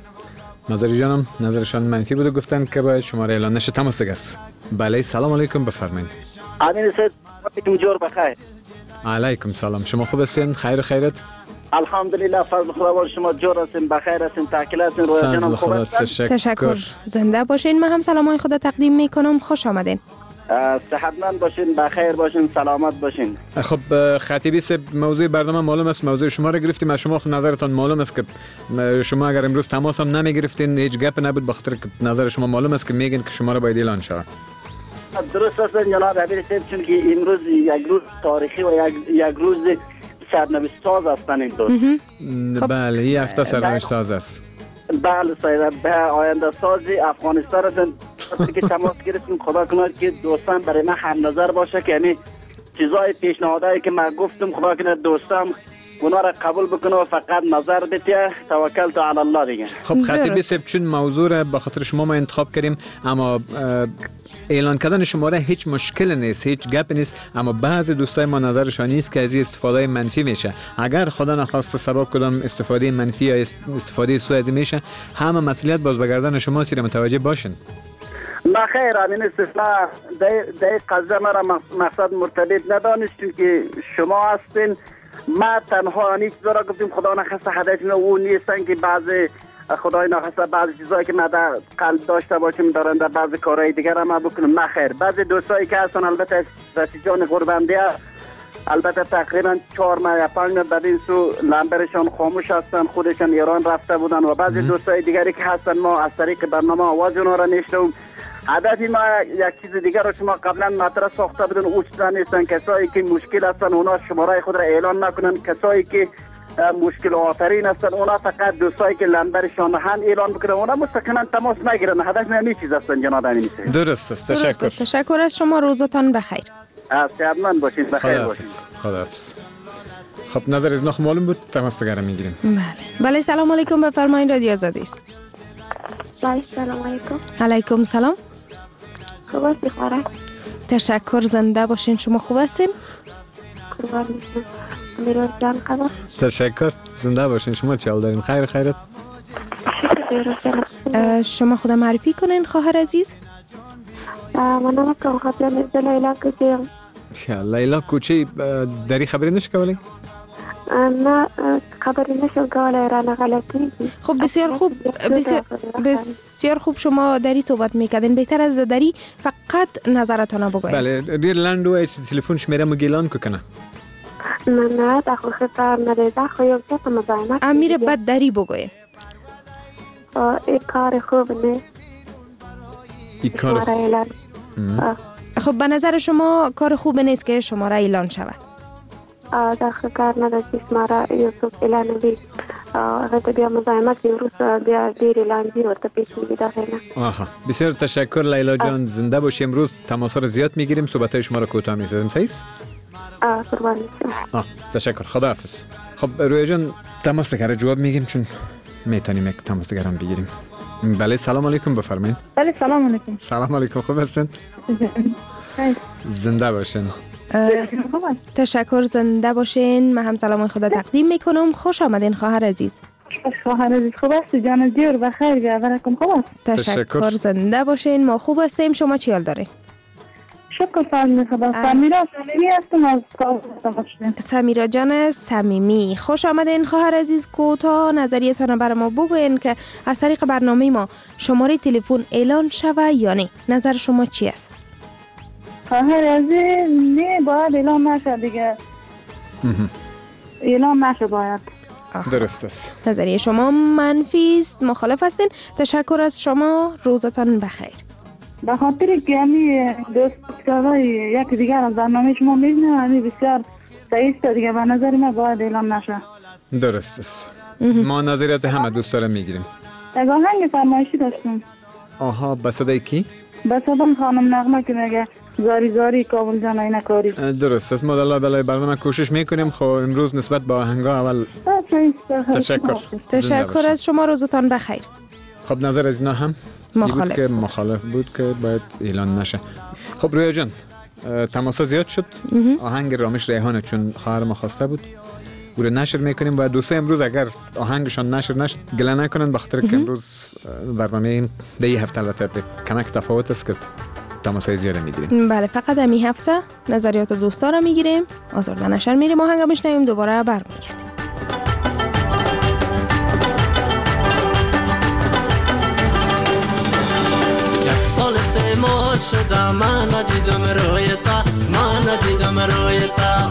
نظری جانم نظرشان منفی بوده، گفتن که باید شماره اعلان نشه. تماس است. بله سلام علیکم بفرمایید. امین سید وقتتون جور بخیر. علیکم سلام. شما خوب هستین؟ خیر و خیرت؟ الحمدلله فضل خدا بر شما جور هستین، بخیر هستین، تاکل هستین، رویا جانم خوب هستین. تشکر. زنده باشین. من هم سلامای خدا تقدیم میکنم. خوش آمدین. صحتمند باشین، بخیر باشین، سلامت باشین. خب خطیبی صاحب موضوع برنامه معلوم است، موضوع شما را گرفتیم از شما. نظرتان معلوم است که شما اگر امروز تماس هم نمی گرفتین هیچ گپ نبود، بخاطر که نظر شما معلوم است که میگن که شما را باید اعلان شود. درست است جناب امیر صاحب، چون که امروز یک روز تاریخی و یک روز سرنوشت ساز هستن این دوست. بله این هفته سرنوشت ساز است. بله صاحب، به آینده ساز افغانستان هستن که تماس گرفتیم. خدا کنه که دوستان برای من هم نظر باشه که یعنی چیزای پیشنهادایی که من گفتم خدا کنه دوستان اونا را قبول بکنه و فقط نظر بده. توکل تو علی الله دیگه. خب خطیبی صاحب چون موضوع را به خاطر شما ما انتخاب کردیم، اما اعلان کردن شماره هیچ مشکل نیست، هیچ گپ نیست، اما بعضی دوستای ما نظرشان نیست که از این استفاده منفی میشه. اگر خدا نخواست سبب کدام استفاده منفی یا استفاده سوء از میشه، همه مسئولیت باز به گردن شما سیر متوجه باشین. ما خیر امین استثناء در قضیه مرا مقصد مرتبط ندانستیم که شما هستین. ما تنها انیش را گفتیم خدا نخواسته هدف او نیستن که بعضی خدای نخواسته بعضی چیزایی که ما در قلب داشته باشیم دارن در بعضی کارهای دیگر ما بکنیم. نخیر، بعضی دوستایی که هستن البته رسیجان غربنده البته تقریبا 4 ماه یا 5 ماه بعد این سو لمبرشان خاموش هستن، خودشان ایران رفته بودن و بعضی دوستای دیگری که هستن ما از طریق برنامه آواز اونا را نشنویم. هدف ما یک چیز دیگر رو شما قبلا مطرح ساخته بودن، او چیزا نیستن. کسایی که مشکل هستن اونا شماره خود را اعلان نکنن، کسایی که مشکل آفرین هستن اونا فقط دوستایی که لمبرشان هم اعلان بکنن اونا مستقیما تماس نگیرن. هدف ما همین چیز هستن جناب امین. درست است. تشکر. تشکر از شما. روزتان بخیر. صحتمند باشید، بخیر باشید. خداحافظ. خب نظر از نخ معلوم بود، تماس دیگر میگیریم. بله سلام علیکم بفرمایید. رادیو آزادی است. بله سلام علیکم. علیکم سلام. خوب هستی خواهر؟ تشکر. زنده باشین. شما خوب هستین؟ قربان میشم. میروز جان خبر؟ تشکر. زنده باشین. شما چه حال دارین؟ خیر خیرت؟ شما خود معرفی کنین خواهر عزیز. من نکم خاطر نزد لیلا کوچه. لیلا کوچه داری خبری نشه کولی؟ نه خبری نشو گاله رانه غلطی. خب بسیار خوب، بسیار خوب. شما داری صحبت میکردین، بهتر از داری فقط نظرتان بگوین. بله دیر لندو ایچ تلفن شمیره مگیلان که کنه. نه داخل خطر نریده خویب چه مزاینه امیر بد داری بگوین. این کار خوب نه. این کار خب به نظر شما کار خوب نیست که شماره اعلان شود؟ داخل کار نداشت مارا یوسف اعلان بی غیر بیا مزاحمت امروز بیا دیر اعلان بی و تپیش میگی داخل. آها بسیار تشکر لیلا جان، زنده باشی. امروز تماس را زیاد میگیریم، صحبت های شما را کوتاه میسازیم. صحیح است؟ قربان شما. تشکر، خداحافظ. خب رویا جان تماس دیگر جواب میگیم چون میتونیم یک تماس دیگر هم بگیریم. بله سلام علیکم، بفرمایید. بله سلام علیکم. سلام علیکم، خوب هستین؟ زنده باشین. تشکر، زنده باشین. من هم سلام خدا تقدیم میکنم. خوش آمدین خواهر عزیز. خواهر عزیز خوب هستی؟ جان دیور بخیر بیاورکم. خوب است؟ تشکر، زنده باشین. ما خوب هستیم. شما چی حال دارین؟ شکر فضل خدا. سمیرا صمیمی هستم از کابل. سمیرا جان صمیمی، خوش آمدین خواهر عزیز. کوتاه نظریتان برای ما بگوین که از طریق برنامه ما شماره تلفن اعلان شوه یا نه. نظر شما چی است؟ خواهر عزیز نه، باید اعلان نشه دیگه. اعلان نشه باید. درست است. نظریه شما منفی است، مخالف هستین. تشکر از شما، روزتان بخیر. به خاطر که همی دوستای یکی دیگر از برنامه شما میبینم، همی بسیار صحیح است دیگه. به نظر من باید اعلان نشه. درست است. ما نظریات همه دوستا را میگیریم. یک آهنگ فرمایشی داشتم. آها، به صدای کی؟ به صدای خانم نغمه که میگه زاری زاری کابل جان اینا کاری. درست است. ما در بالای برنامه کوشش میکنیم. خب امروز نسبت به آهنگا اول تشکر از شما، روزتان بخیر. خب نظر از اینا هم مخالف بود که باید اعلان نشه. خب رویا جان تماسا زیاد شد. آهنگ رامش ریحانه چون خواهر ما خواسته بود او رو نشر میکنیم و دوستا امروز اگر آهنگشان نشر نشد گله نکنن، بخاطر که امروز برنامه این دی هفته البته کمک تفاوت است که تماسای زیاد میگیریم. بله، فقط همی هفته نظریات دوستا رو میگیریم. آزرده نشر میریم، آهنگ میشنویم، دوباره برمیگردیم. سال سه ماه شده من ندیدم رویتا، من ندیدم رویتا.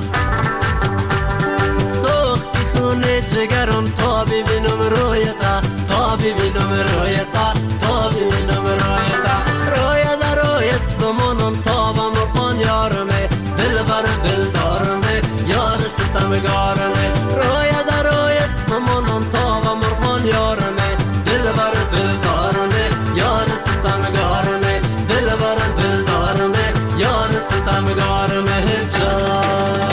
سوختی خونه جگرم تا ببینم رویتا، تا ببینم رویتا، تا ببینم رویتا. رویتا رویت بمانم تا بمرخان یارمه، دل بر دل دارمه، یار ستمگارمه. رویتا رویت بمانم تا بمرخان یارمه، دل بر دل دارمه، یار ستمگارمه. دل بر دل دارمه، یار ستمگارمه جان.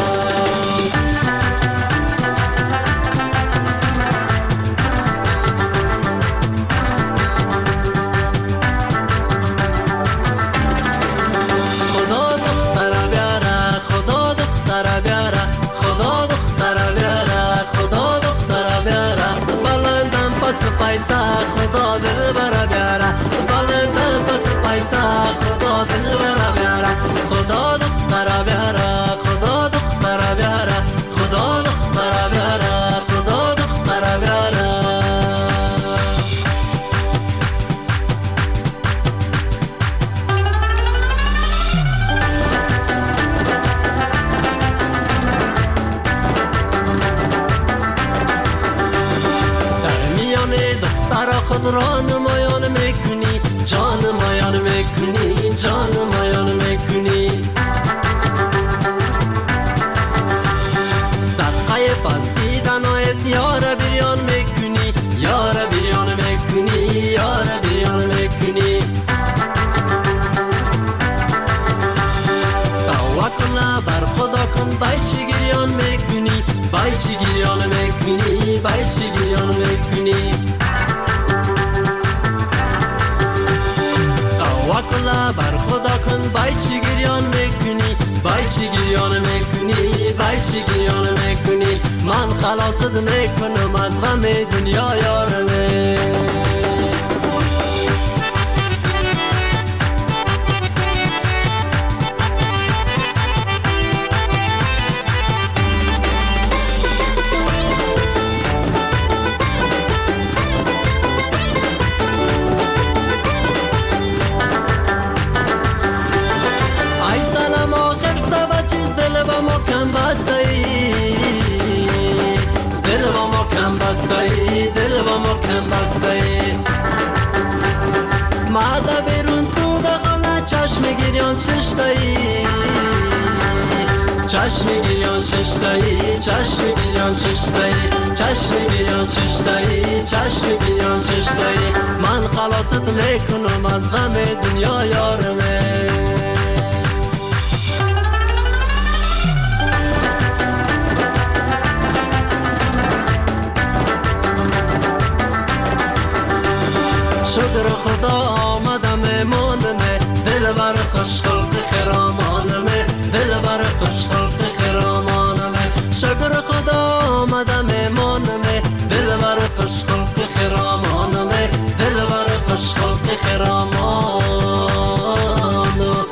خدا دل برا بیاره، بالندم پس پیسا خدا دل برا بیاره. خدا دختر بیاره، خدا دختر بیاره، خدا دختر بیاره، خدا دختر بیاره. خود را نمایان میکنی، جان مایان میکنی، جان مایان میکنی. صدقه پس دیدنایت یار بریان میکنی، یار بریان میکنی، یار بریان میکنی. توکل بر خدا کن، بایچی گریان میکنی، بایچی گریان میکنی، بایچی گریان میکنی. توکل بر خدا کن، بایچی گریان میکنی، بایچی گریان میکنی، بایچی گریان میکنی. من خلاصت میکنم از غم دنیا یارمه. دل با ما کم بسته. ماده بیرون تو دقانه چشم گریان ششتایی چشم گریان ششتایی چشم گریان ششتایی چشم گریان ششتایی چشم گریان ششتایی من خلاصت میکنم از غم دنیا یارمه شکر خدا آمدم مانمه دل بر خوش خلق خرامانمه دل بر خوش خلق خرامانمه شکر خدا آمدم مانمه دل بر خوش خلق خرامانمه دل بر خوش خلق خرامانمه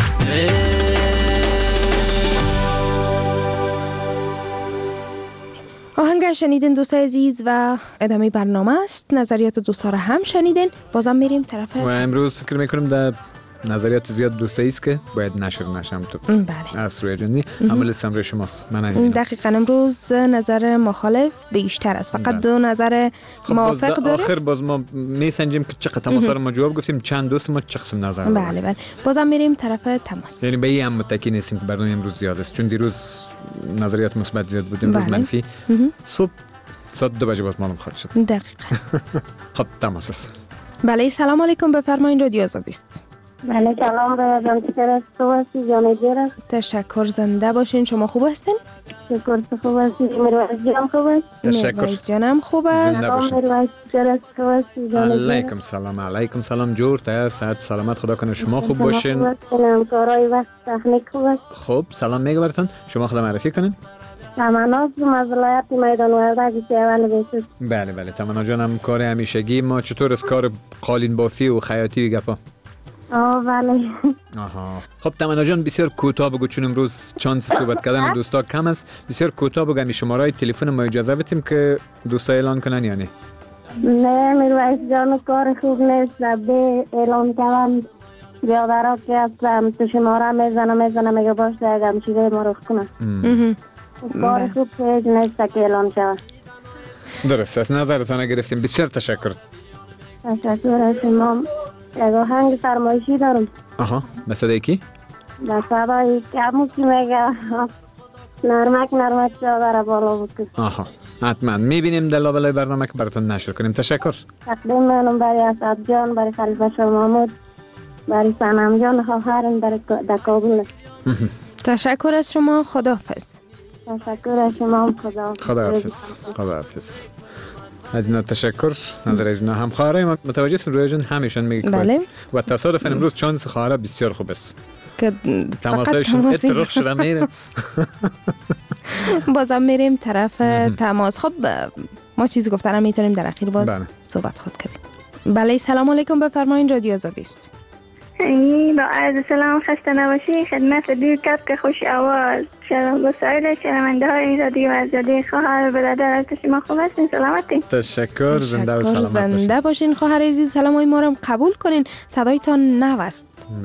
آهنگ شنیدین دوستای عزیز و ادامه برنامه است. نظریات دوستا را هم شنیدین. بازم میریم طرف و امروز فکر میکنم در نظریات زیاد دوستایی است که باید نشر نشم تو. بله. از روی جنی عمل سمر شماست. من دقیقاً امروز نظر مخالف بیشتر است. فقط دو نظر موافق داریم. آخر باز ما میسنجیم که چقدر تماس رو ما جواب گفتیم چند دوست ما چه قسم نظر داریم. بله بله. بازم میریم طرف تماس. یعنی به این هم متکی نیستیم که برنامه امروز زیاد است چون دیروز نظریات مثبت زیاد بود امروز منفی. صبح ساعت 2 باز مالم خارج شد. دقیقاً. خب تماس است. بله سلام علیکم بفرمایید رادیو آزادی است. بله سلام به جان است تو هستی جان جرس. تشکر زنده باشین. شما خوب هستین؟ شکر خوب هستی. مروز جان خوب است. مروز جانم خوب است. سلام مروز جرس خوب هستی جان جرس. علیکم سلام علیکم سلام جور تا صحت سلامت خدا کنه شما خوب باشین. کارای وقت تکنیک خوب است. خب سلام میگم براتون شما خدا معرفی کنین. تمناز مزلایت میدان وردگی سیوان بیشتر. بله بله تمنا جانم کار همیشگی ما چطور از کار قالین بافی و خیاطی گپا؟ بله. آها خب تمنا جان بسیار کوتاه بگو چون امروز چانس صحبت کردن دوستا کم است بسیار کوتاه بگو می شماره تلفن ما اجازه بدیم که دوستا اعلان کنن یا نه؟ نه میرویس جان کار خوب نیست به اعلان کردن بیادرها که هستم تو شماره میزنم میگه باشه اگه چیزای ما رو کنم کار خوب پیج نیست که اعلان شود. درست است نظرتان گرفتیم بسیار تشکر. تشکر از شما. یک آهنگ فرمایشی دارم. آها به صدای کی؟ به صدای کموکی میگه نرمک چادر بالا بود. آها حتما میبینیم در لابلای برنامه که براتون نشر کنیم. تشکر. تقدیم منم برای اسد جان برای خلیفه شاه محمود برای سنم جان خواهرم در کابل. تشکر از شما. خداحافظ. تشکر از شما. خداحافظ. خداحافظ. از اینا تشکر. نظر از اینا هم خواهرای ما متوجه هستیم روی جان همیشون میگه بله. و تصادفاً امروز چانس خواهرها بسیار خوب است که تماسایشون اتفاق شده میره. بازم میریم طرف تماس. خب ما چیزی گفتنم میتونیم در اخیر باز صحبت خود کنیم. بله سلام علیکم بفرمایید رادیو آزادی است. با عرض سلام خسته نباشی خدمت دیر کپ که خوش آواز با سایر شنونده های این رادیو آزادی خواهر برادر از شما خوب هستین سلامتین. تشکر زنده و سلامت باشین. زنده باشین خواهر عزیز. سلام های ما رو قبول کنین صدایتان نوست.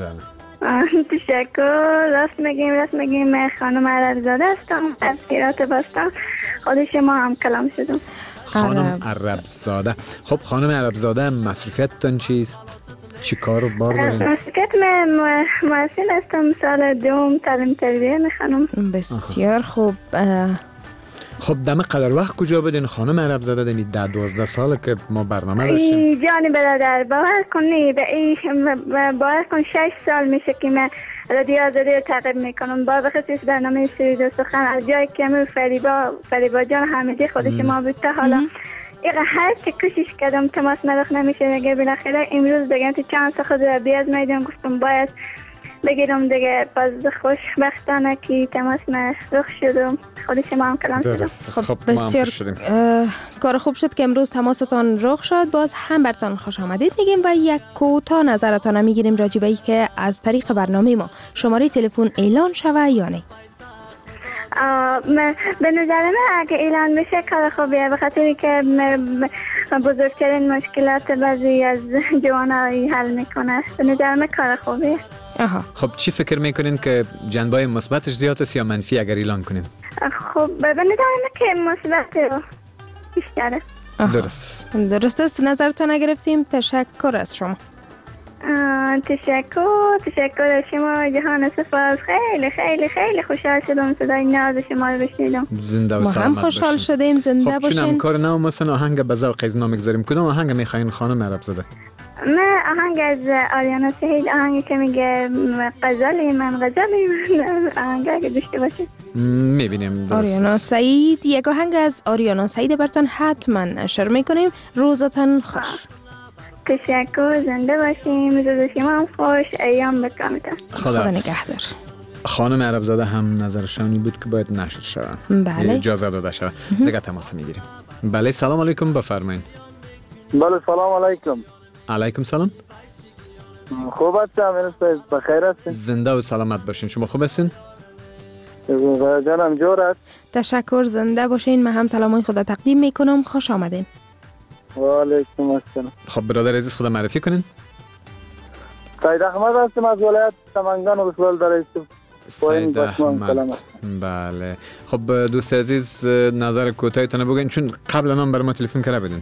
تشکر. راست میگیم من خانم عربزاده هستم از هرات باستان. خود شما هم کلام شدم. خانم عربزاده. خب خانم عربزاده مصروفیتتان چیست؟ چی کار و بار دارین؟ مصروفیت من محسن هستم سال دوم تعلیم تربیه میخونم. بسیار خوب. خب دم قدر وقت کجا بدین خانم عربزاده دمی 10-12 ساله که ما برنامه داشتیم. جان برادر باور کنی باور کن 6 سال میشه که من رادیو آزادی رو تعقیب میکنم. با بخصوص برنامه سرید و سخن از جای که فریبا جان حمیدی خود شما بود تا حالا هر چه کوشش کردم تماس مرخ نمیشه دیگه. بالاخره امروز دیگه تو چند خود را بیاد میدم گفتم باید بگیرم دیگه. باز خوشبختانه که تماس مرخ شدم خود شما هم کلام شدم. خب بسیار کار خوب شد که امروز تماستان رخ شد. باز هم برتان خوش آمدید میگیم و یک کوتاه نظرتان میگیریم راجع به اینکه از طریق برنامه ما شماره تلفن اعلان شوه یا نه. به نظر من اگه اعلان بشه کار خوبیه به خاطری که بزرگترین مشکلات بعضی از جوان‌ها حل میکنه. به نظر من کار خوبیه. خب چی فکر میکنین که جنبه‌های مثبتش زیاد است یا منفی اگر اعلان کنیم؟ خب به نظر من که مثبت بیشتره. درست است. نظرتون گرفتیم. تشکر از شما. تشکر از شما جهان سپاس. خیلی خیلی خیلی خوشحال شدم صدای ناز شما رو بشنیدم. زنده و ما سلامت هم باشین. خوشحال شدیم. زنده خب چون باشین. همکار نو مثلا آهنگ به ذوق از نام میگذاریم. کدام آهنگ میخواین خانم عرب زاده؟ من آهنگ از آریانا سهیل، آهنگی که میگه غزلی من آهنگی که داشته باشه. میبینیم. آریانا سعید، یک آهنگ از آریانا سعید براتون حتما نشر میکنیم. روزتان خوش. تشکر. زنده باشیم. روز شما هم خوش. ایام بکامتان. خدا نگهدار. خانم عرب زاده هم نظرشانی بود که باید نشر شود. بله. اجازه داده شود. دیگه تماس میگیریم. بله سلام علیکم بفرمایید. بله سلام علیکم. علیکم سلام. خوب هستم بخیر هستین؟ زنده و سلامت باشین. شما خوب هستین؟ جانم جور است. تشکر. زنده باشین. من هم سلامای خدا تقدیم میکنم. خوش آمدین. و علیکم السلام. خب برادر عزیز خدا معرفی کنین. سید احمد هستم از ولایت سمنگان و بسوال در ایستم. سید احمد. بله. خب دوست عزیز نظر کوتاهتون بگین چون قبل نام بر ما تلفن کرده بودین.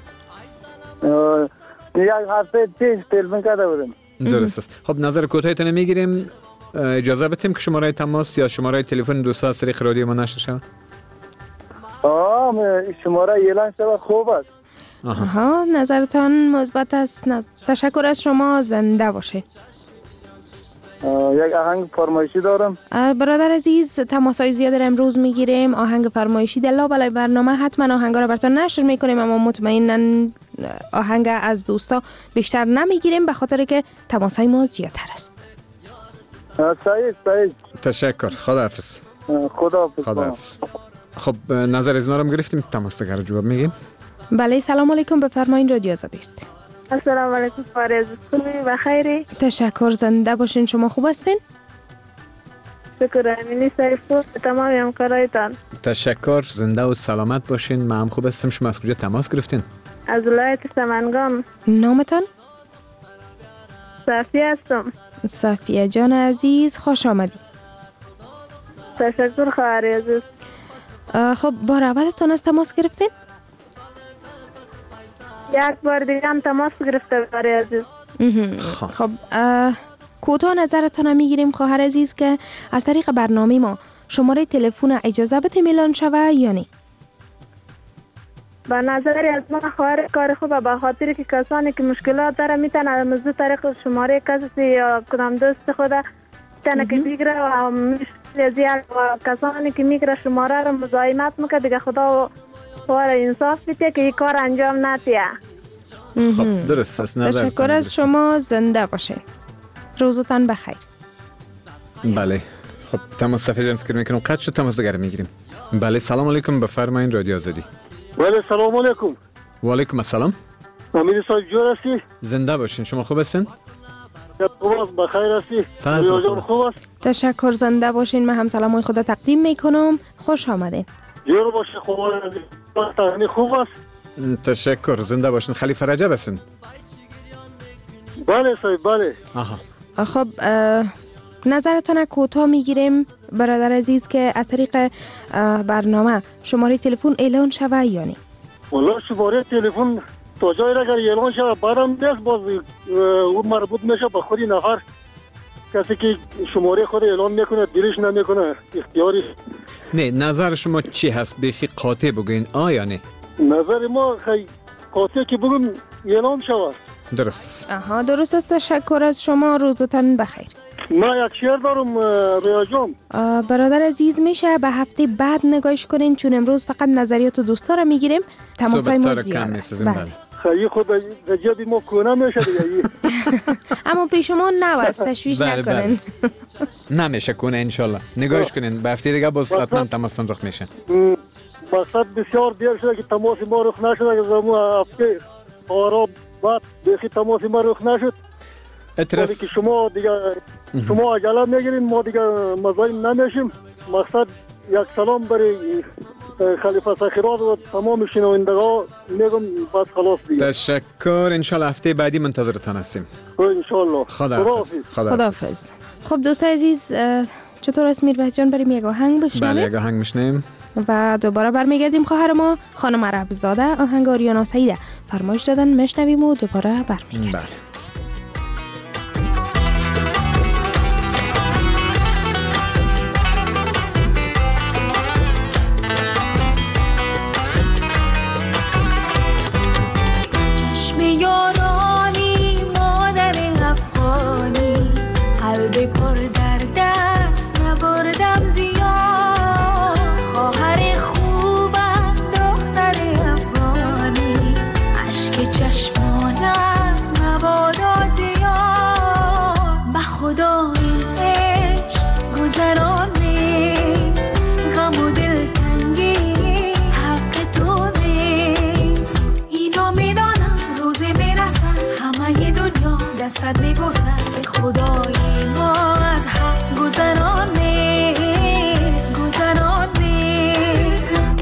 یک هفته پیش تلفن کرده بودیم. درست است. خب نظر کوتاهتون میگیریم. اجازه بدیم که شماره تماس یا شماره تلفن دوستا از طریق رادیو ما نشر شود. شماره اعلان شود خوب است. آها نظرتان مثبت است. تشکر از شما. زنده باشه. یک آهنگ فرمایشی دارم. برادر عزیز تماسای زیاد را امروز میگیریم. آهنگ فرمایشی در لابلای برنامه حتما آهنگا را براتون نشر میکنیم، اما مطمئنا آهنگ از دوستا بیشتر نمیگیریم به خاطر که تماسای ما زیادتر است. سعید تشکر. خداحافظ. خداحافظ. خب نظر از نارم گرفتیم. تماس دگر جواب میگیم. بله سلام علیکم بفرمایید. رادیو آزادی است. السلام علیکم فارز. خوبی و خیری؟ تشکر. زنده باشین. شما خوب هستین؟ شکر. امینی سیفور تمام همکارایتان. تشکر. زنده و سلامت باشین. من هم خوب هستم. شما از کجا تماس گرفتین؟ از ولایت سمنگان. نامتان؟ صافیه هستم. صافیه جان عزیز خوش آمدید. تشکر خواهر عزیز. خب بار اولتون از تماس گرفتین؟ یک بار دیگه هم تماس گرفته خواهر عزیز. خب کوتاه نظرتان میگیریم خواهر عزیز که از طریق برنامه ما شماره تلفن اجازه بده میلان شوه یا نه؟ به نظر از من خواهر کار خوبه، به خاطر که کسانی که مشکلات داره میتونن از طریق شماره کسی یا کدام دوست خود تنه که بگیره و کسانی که میگیره شماره رو مزاحمت میکنه دیگه خدا خواهر انصاف بیته که این کار انجام نتیه. خب درست است. تشکر از شما. زنده باشین. روزتان بخیر. بله. خب تماس صفحه جان فکر میکنم قطع شد. تماس دیگر میگیریم. بله سلام علیکم بفرمایید. رادیو آزادی. بله سلام علیکم. و علیکم السلام. امیر صاحب جور هستی؟ زنده باشین. شما خوب هستین؟ خوب است. بخیر هستی؟ خوب است. تشکر. زنده باشین. من هم سلامای خدا تقدیم میکنم. خوش آمدین. جور باشه. خوب است. تشکر. زنده باشین. خلیفه رجب هستین؟ بله صاحب بله. خب نظرتان کوتاه میگیریم برادر عزیز که از طریق برنامه شماره تلفن اعلان شوه یا نه؟ والله شماره تلفن تا جایی اگر اعلان شوه بعدم نیست باز اون مربوط میشه به خودی نفر. کسی که شماره خود اعلان میکنه دیرش نمیکنه اختیاری. نه نظر شما چی هست؟ بخی قاطع بگوین یا نه؟ نظر ما قاطع که بگم اعلان شوه. درست است. درست است. تشکر از شما. روزتان بخیر. ما یک شعر دارم رویا جان. برادر عزیز میشه به هفته بعد نگاهش کنین چون امروز فقط نظریات دوستا رو میگیریم. تماسای ما زیاد است. خیلی خود جدی ما کنه میشه دیگه. اما پیش ما نوست. تشویش نکنین. نمیشه کنه انشالله. نگاهش کنین. به هفته دیگه باز حتما تماس رخ میشه. مقصد بسیار دیر شده که تماس ما رخ نشده که زمان هفته آرام بعد بخی تماس ما رخ نشد. ولی که شما دیگه شما عجله میگیرین ما دیگه مزاحم نمیشیم. مقصد یک سلام برای خلیفه سخیرات و تمام شنوندگان میگم بعد خلاص دیگه. تشکر. انشالله هفته بعدی منتظرتان هستیم. انشالله. خداحافظ. خب دوست عزیز چطور است میربحث جان؟ بریم یک آهنگ بشنویم. بله یک آهنگ میشنیم و دوباره برمیگردیم. خواهر ما خانم عرب زاده آهنگ آریانا سعیده فرمایش دادن، میشنویم و دوباره برمیگردیم. بله. دستت میبوسم که خدای ما از حق گذران نیست، گذران نیست.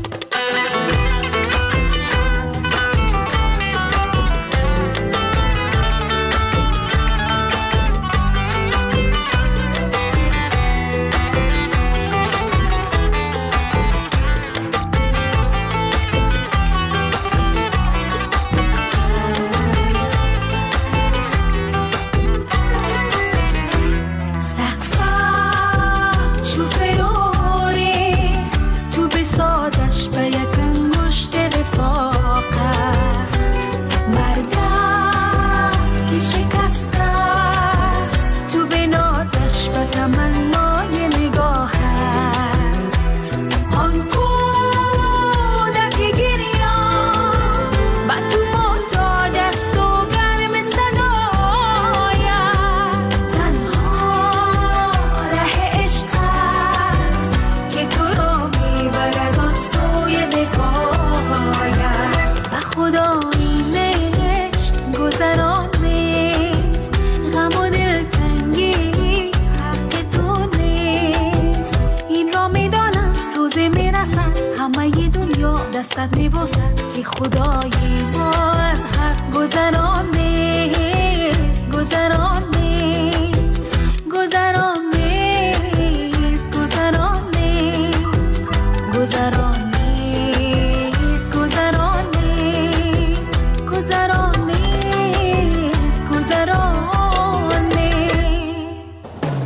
دستت میبوسم که خدای ما از حق گذران نیست، گذران نیست، گذران نیست، گذران نیست، گذران نیست، گذران نیست، گذران نیست، گذران نیست.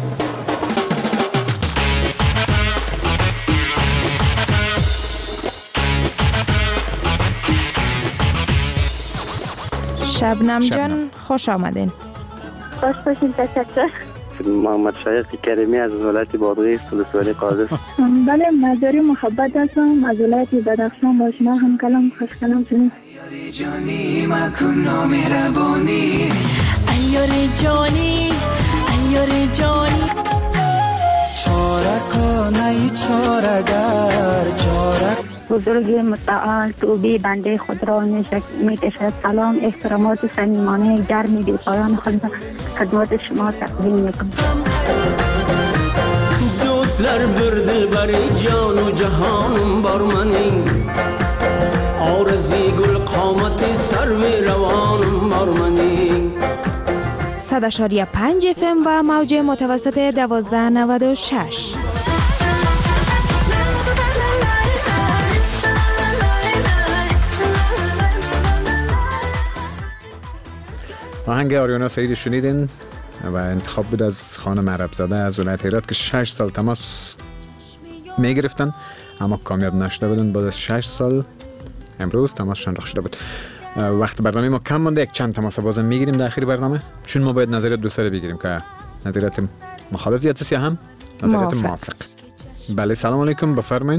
شبنم جان خوش آمدین. خوش باشین. تشکر. محمد شایق کریمی از ولایت بادغیس ولسوالی قادس. بله مزاری محبت هستم از ولایت بدخشان. با شما هم کلام خوش کلام شدیم. ایار جانی مکن نامهربانی، ایار جانی، ایار جانی. چارکانه چارگر چارک بزرگ متعال توبی بنده خود را میکشد. سلام احترامات صمیمانه گرمی بی پایان خدمت شما تقدیم میکنم. دوستلر بر دل بر جان و جهانم بر منی، آرزی گل قامت سرو روانم بر منی. 100.5 FM و موج متوسط 1296. آهنگ آریانا سعید شنیدین و انتخاب بود از خانم عربزاده از ولایت هرات که 6 سال تماس میگرفتن اما کامیاب نشده بودن. بعد از 6 سال امروز تماسشان رخ شده بود. وقت برنامه ما کم مونده، یک چند تماس بازم میگیریم در آخر برنامه، چون ما باید نظریات دو سره بگیریم که نظریات مخالف زیاد است یا هم نظریات موافق. بله سلام علیکم، بفرمایید.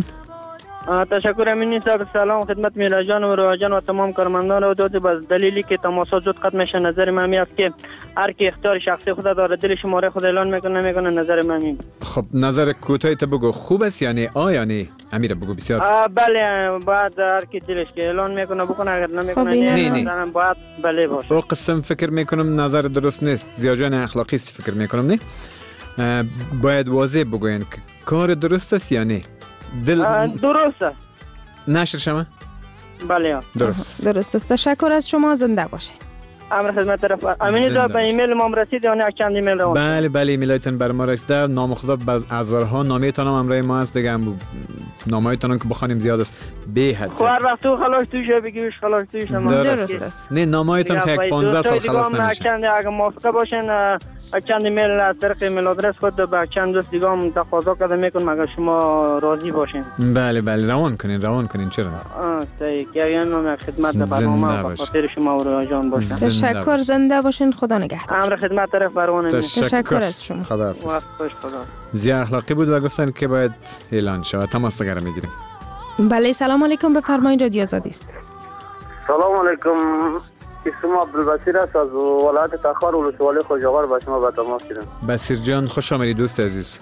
تشکر امینی صاحب. سلام خدمت میلا جان و روا جان و تمام کارمندان و داد. باز دلیلی که تماسات زود ختم میشه نظر من می است که هر کی اختیار شخصی خود داره، دل شماره خود اعلان میکنه نظر من می. خب نظر کوتاه تو بگو، خوب است یعنی یا نه؟ امیر بگو بسیار. بله بعد هر کی دلش که اعلان میکنه بکنه، اگر نمیکنه نه باید بله باشه. او قسم فکر میکنم نظر درست نیست، زیاجان اخلاقی است فکر میکنم. نه باید واضح بگوین که کار درست است یا نه. درسته نشر شما؟ بله درست است. تشکر از شما، زنده باشین. امر خدمت طرف امینی جان به ایمیل ما رسید یا نه؟ چند ایمیل رو؟ بله ایمیلتون بر ما رسیده. نام خدا هزارها نامیتون هم امرای ما هست دیگه. نامایتون که بخوانیم زیاد است به حد. هر وقت تو خلاص توش بگیش خلاص توش. درست است. نه نامایتون که 15 سال خلاص نمیشه. چند اگه موافقه باشین چند ایمیل از طریق ایمیل آدرس خود به چند دوست دیگه هم تقاضا کرده میکنم اگر شما راضی باشین. بله روان کنین چرا؟ یعنی نام خدمت برنامه به خاطر شما و ریا جان باشن. تشکر، زنده باشین، خدا نگهدار. امر خدمت طرف پروانه. تشکر از شما. خداحافظ. زیا اخلاقی بود و گفتن که باید اعلان شود. تماس دیگر میگیریم. بله سلام علیکم، بفرمایید. رادیو آزادی است. سلام علیکم، اسم عبدالبصیر است از ولایت تخار ولسوالی خوشاور. با شما به تماس گیرم. بصیر جان خوش آمدید دوست عزیز.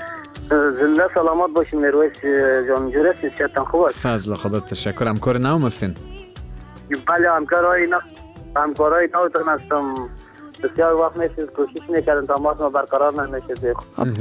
زنده سلامت باشین. میرویس جان جوری است، صحتتان خوب است؟ فضل خدا تشکر. همکار نام هستین؟ بله همکارای نوتان هستم. بسیار وقت میشه کوشش میکردن تماس ما برقرار نمیشه.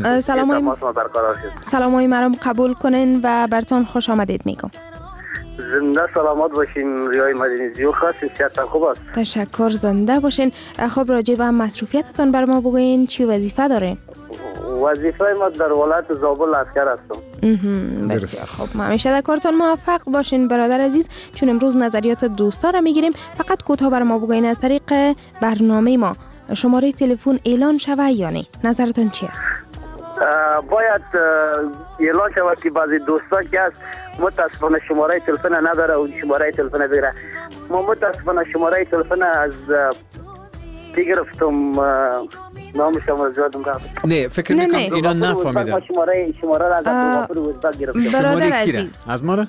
سلامای مرا قبول کنین و برتون خوش آمدید میگم. زنده سلامت باشین ریای مدینی زیو خاص صحت خوب است. تشکر، زنده باشین. خب راجع به مصروفیتتون بر ما بگوین، چی وظیفه دارین؟ وظیفه ما در ولایت زابل عسکر هستم. بسیار خوب، همیشه در کارتون موفق باشین برادر عزیز. چون امروز نظریات دوستا را میگیریم، فقط کوتاه بر ما بگوین از طریق برنامه ما شماره تلفن اعلان شوه یا نه؟ نظرتون چی است؟ باید اعلان شود که بعضی دوستان که هست متاسفانه شماره تلفن نداره و شماره تلفن بگیره. ما متاسفانه شماره تلفن از گرفتم، نامش هم زیادم رفت. نه فکر میکنم اینا نفهمیدن. شماره را از وزبا گرفتم. برادر عزیز از ما را؟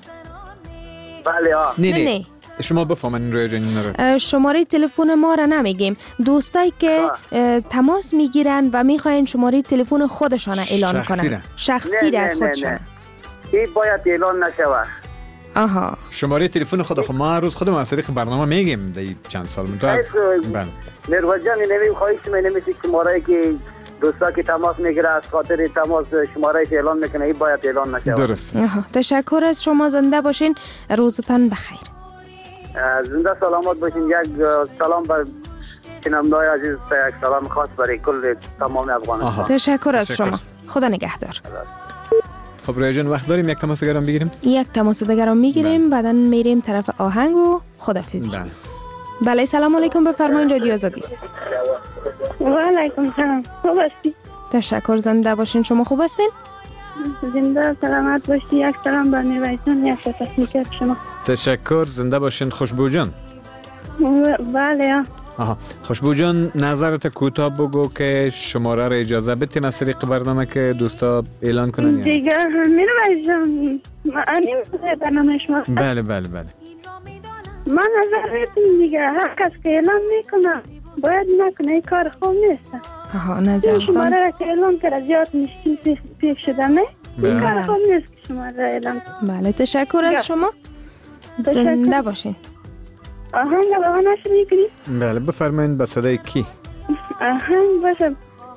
بله ها. نه شما بفهمین روی جنین رو. شماره تلفن ما را نمیگیم. دوستایی که تماس میگیرن و میخواین شماره تلفن خودشان اعلان کنن، شخصی را از خودشان. این باید اعلان نشود. آها. شماره تلفن خود ما روز خودم از طریق برنامه میگیم در چند سال من تو از نروژان نمیم خواهش نمیشه شماره که دوستا که تماس میگیره از خاطر تماس شماره اعلان میکنه، این باید اعلان نشود. درست. تشکر از شما، زنده باشین، روزتان بخیر. زنده سلامت باشین. یک سلام بر شنونده‌های عزیز، یک سلام خاص برای کل تمام افغانستان. تشکر از شما، خدا نگهدار. خب رویا جان وقت داریم یک تماس دیگرم بگیریم؟ یک تماس دیگرم میگیریم، بعداً میریم طرف آهنگ و خداحافظی. بله سلام علیکم، بفرمایید رادیو آزادی است. و علیکم سلام، خوب هستی؟ تشکر، زنده باشین. شما خوب هستین؟ زنده سلامت باشی. یک سلام بر میرایتون، یک تشکر شما. تشکر، زنده باشین خوشبو جان. بله. آها خوشبو جان، نظرت کوتاه بگو که شماره را اجازه بدیم از طریق برنامه که دوستا اعلان کنن. دیگه میرایت جان این برنامه شما. بله من نظرتون دیگه هر کس که اعلان میکنه باید نکنه، این کار خوب نیست. آها نظرتون شماره را که اعلان کرده زیاد مشکل پیش شده نه؟ این کار خوب نیست که شماره را اعلان کنه. بله تشکر از شما، زنده باشین. آهنگ با من نشر میکنی؟ بله بفرمایید. به صدای کی؟ آهنگ باشه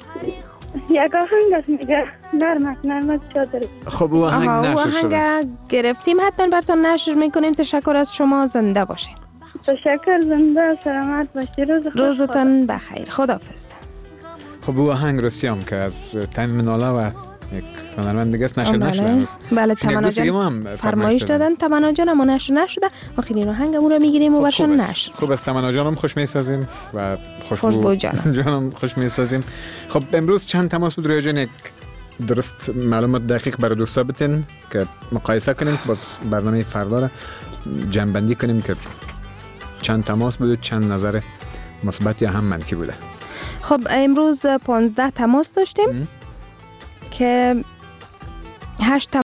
یک آهنگ است میگه نرمک چادر. خب او آهنگ نشر شده. آهنگ گرفتیم، حتما براتون نشر میکنیم. تشکر از شما، زنده باشین. تشکر، زنده سلامت باشی. روزتون بخیر، خداحافظ. خب او آهنگ رو سیام که از تامین مناله و یک هنرمند دیگه است نشر نشده. بله تمنا جان فرمایش دادن، تمنا جان اما نشر نشده. ما خیلی آهنگ اون رو میگیریم و برشان نشر. خوب است، تمنا جانم خوش میسازیم و خوشبو جانم خوش میسازیم. خب امروز چند تماس بود روی جان، یک درست معلومات دقیق برای دوستا بتین که مقایسه کنیم، باز برنامه فردا را جمع‌بندی کنیم که چند تماس بود، چند نظر مثبت یا هم منفی بوده. خب امروز 15 تماس داشتیم که 8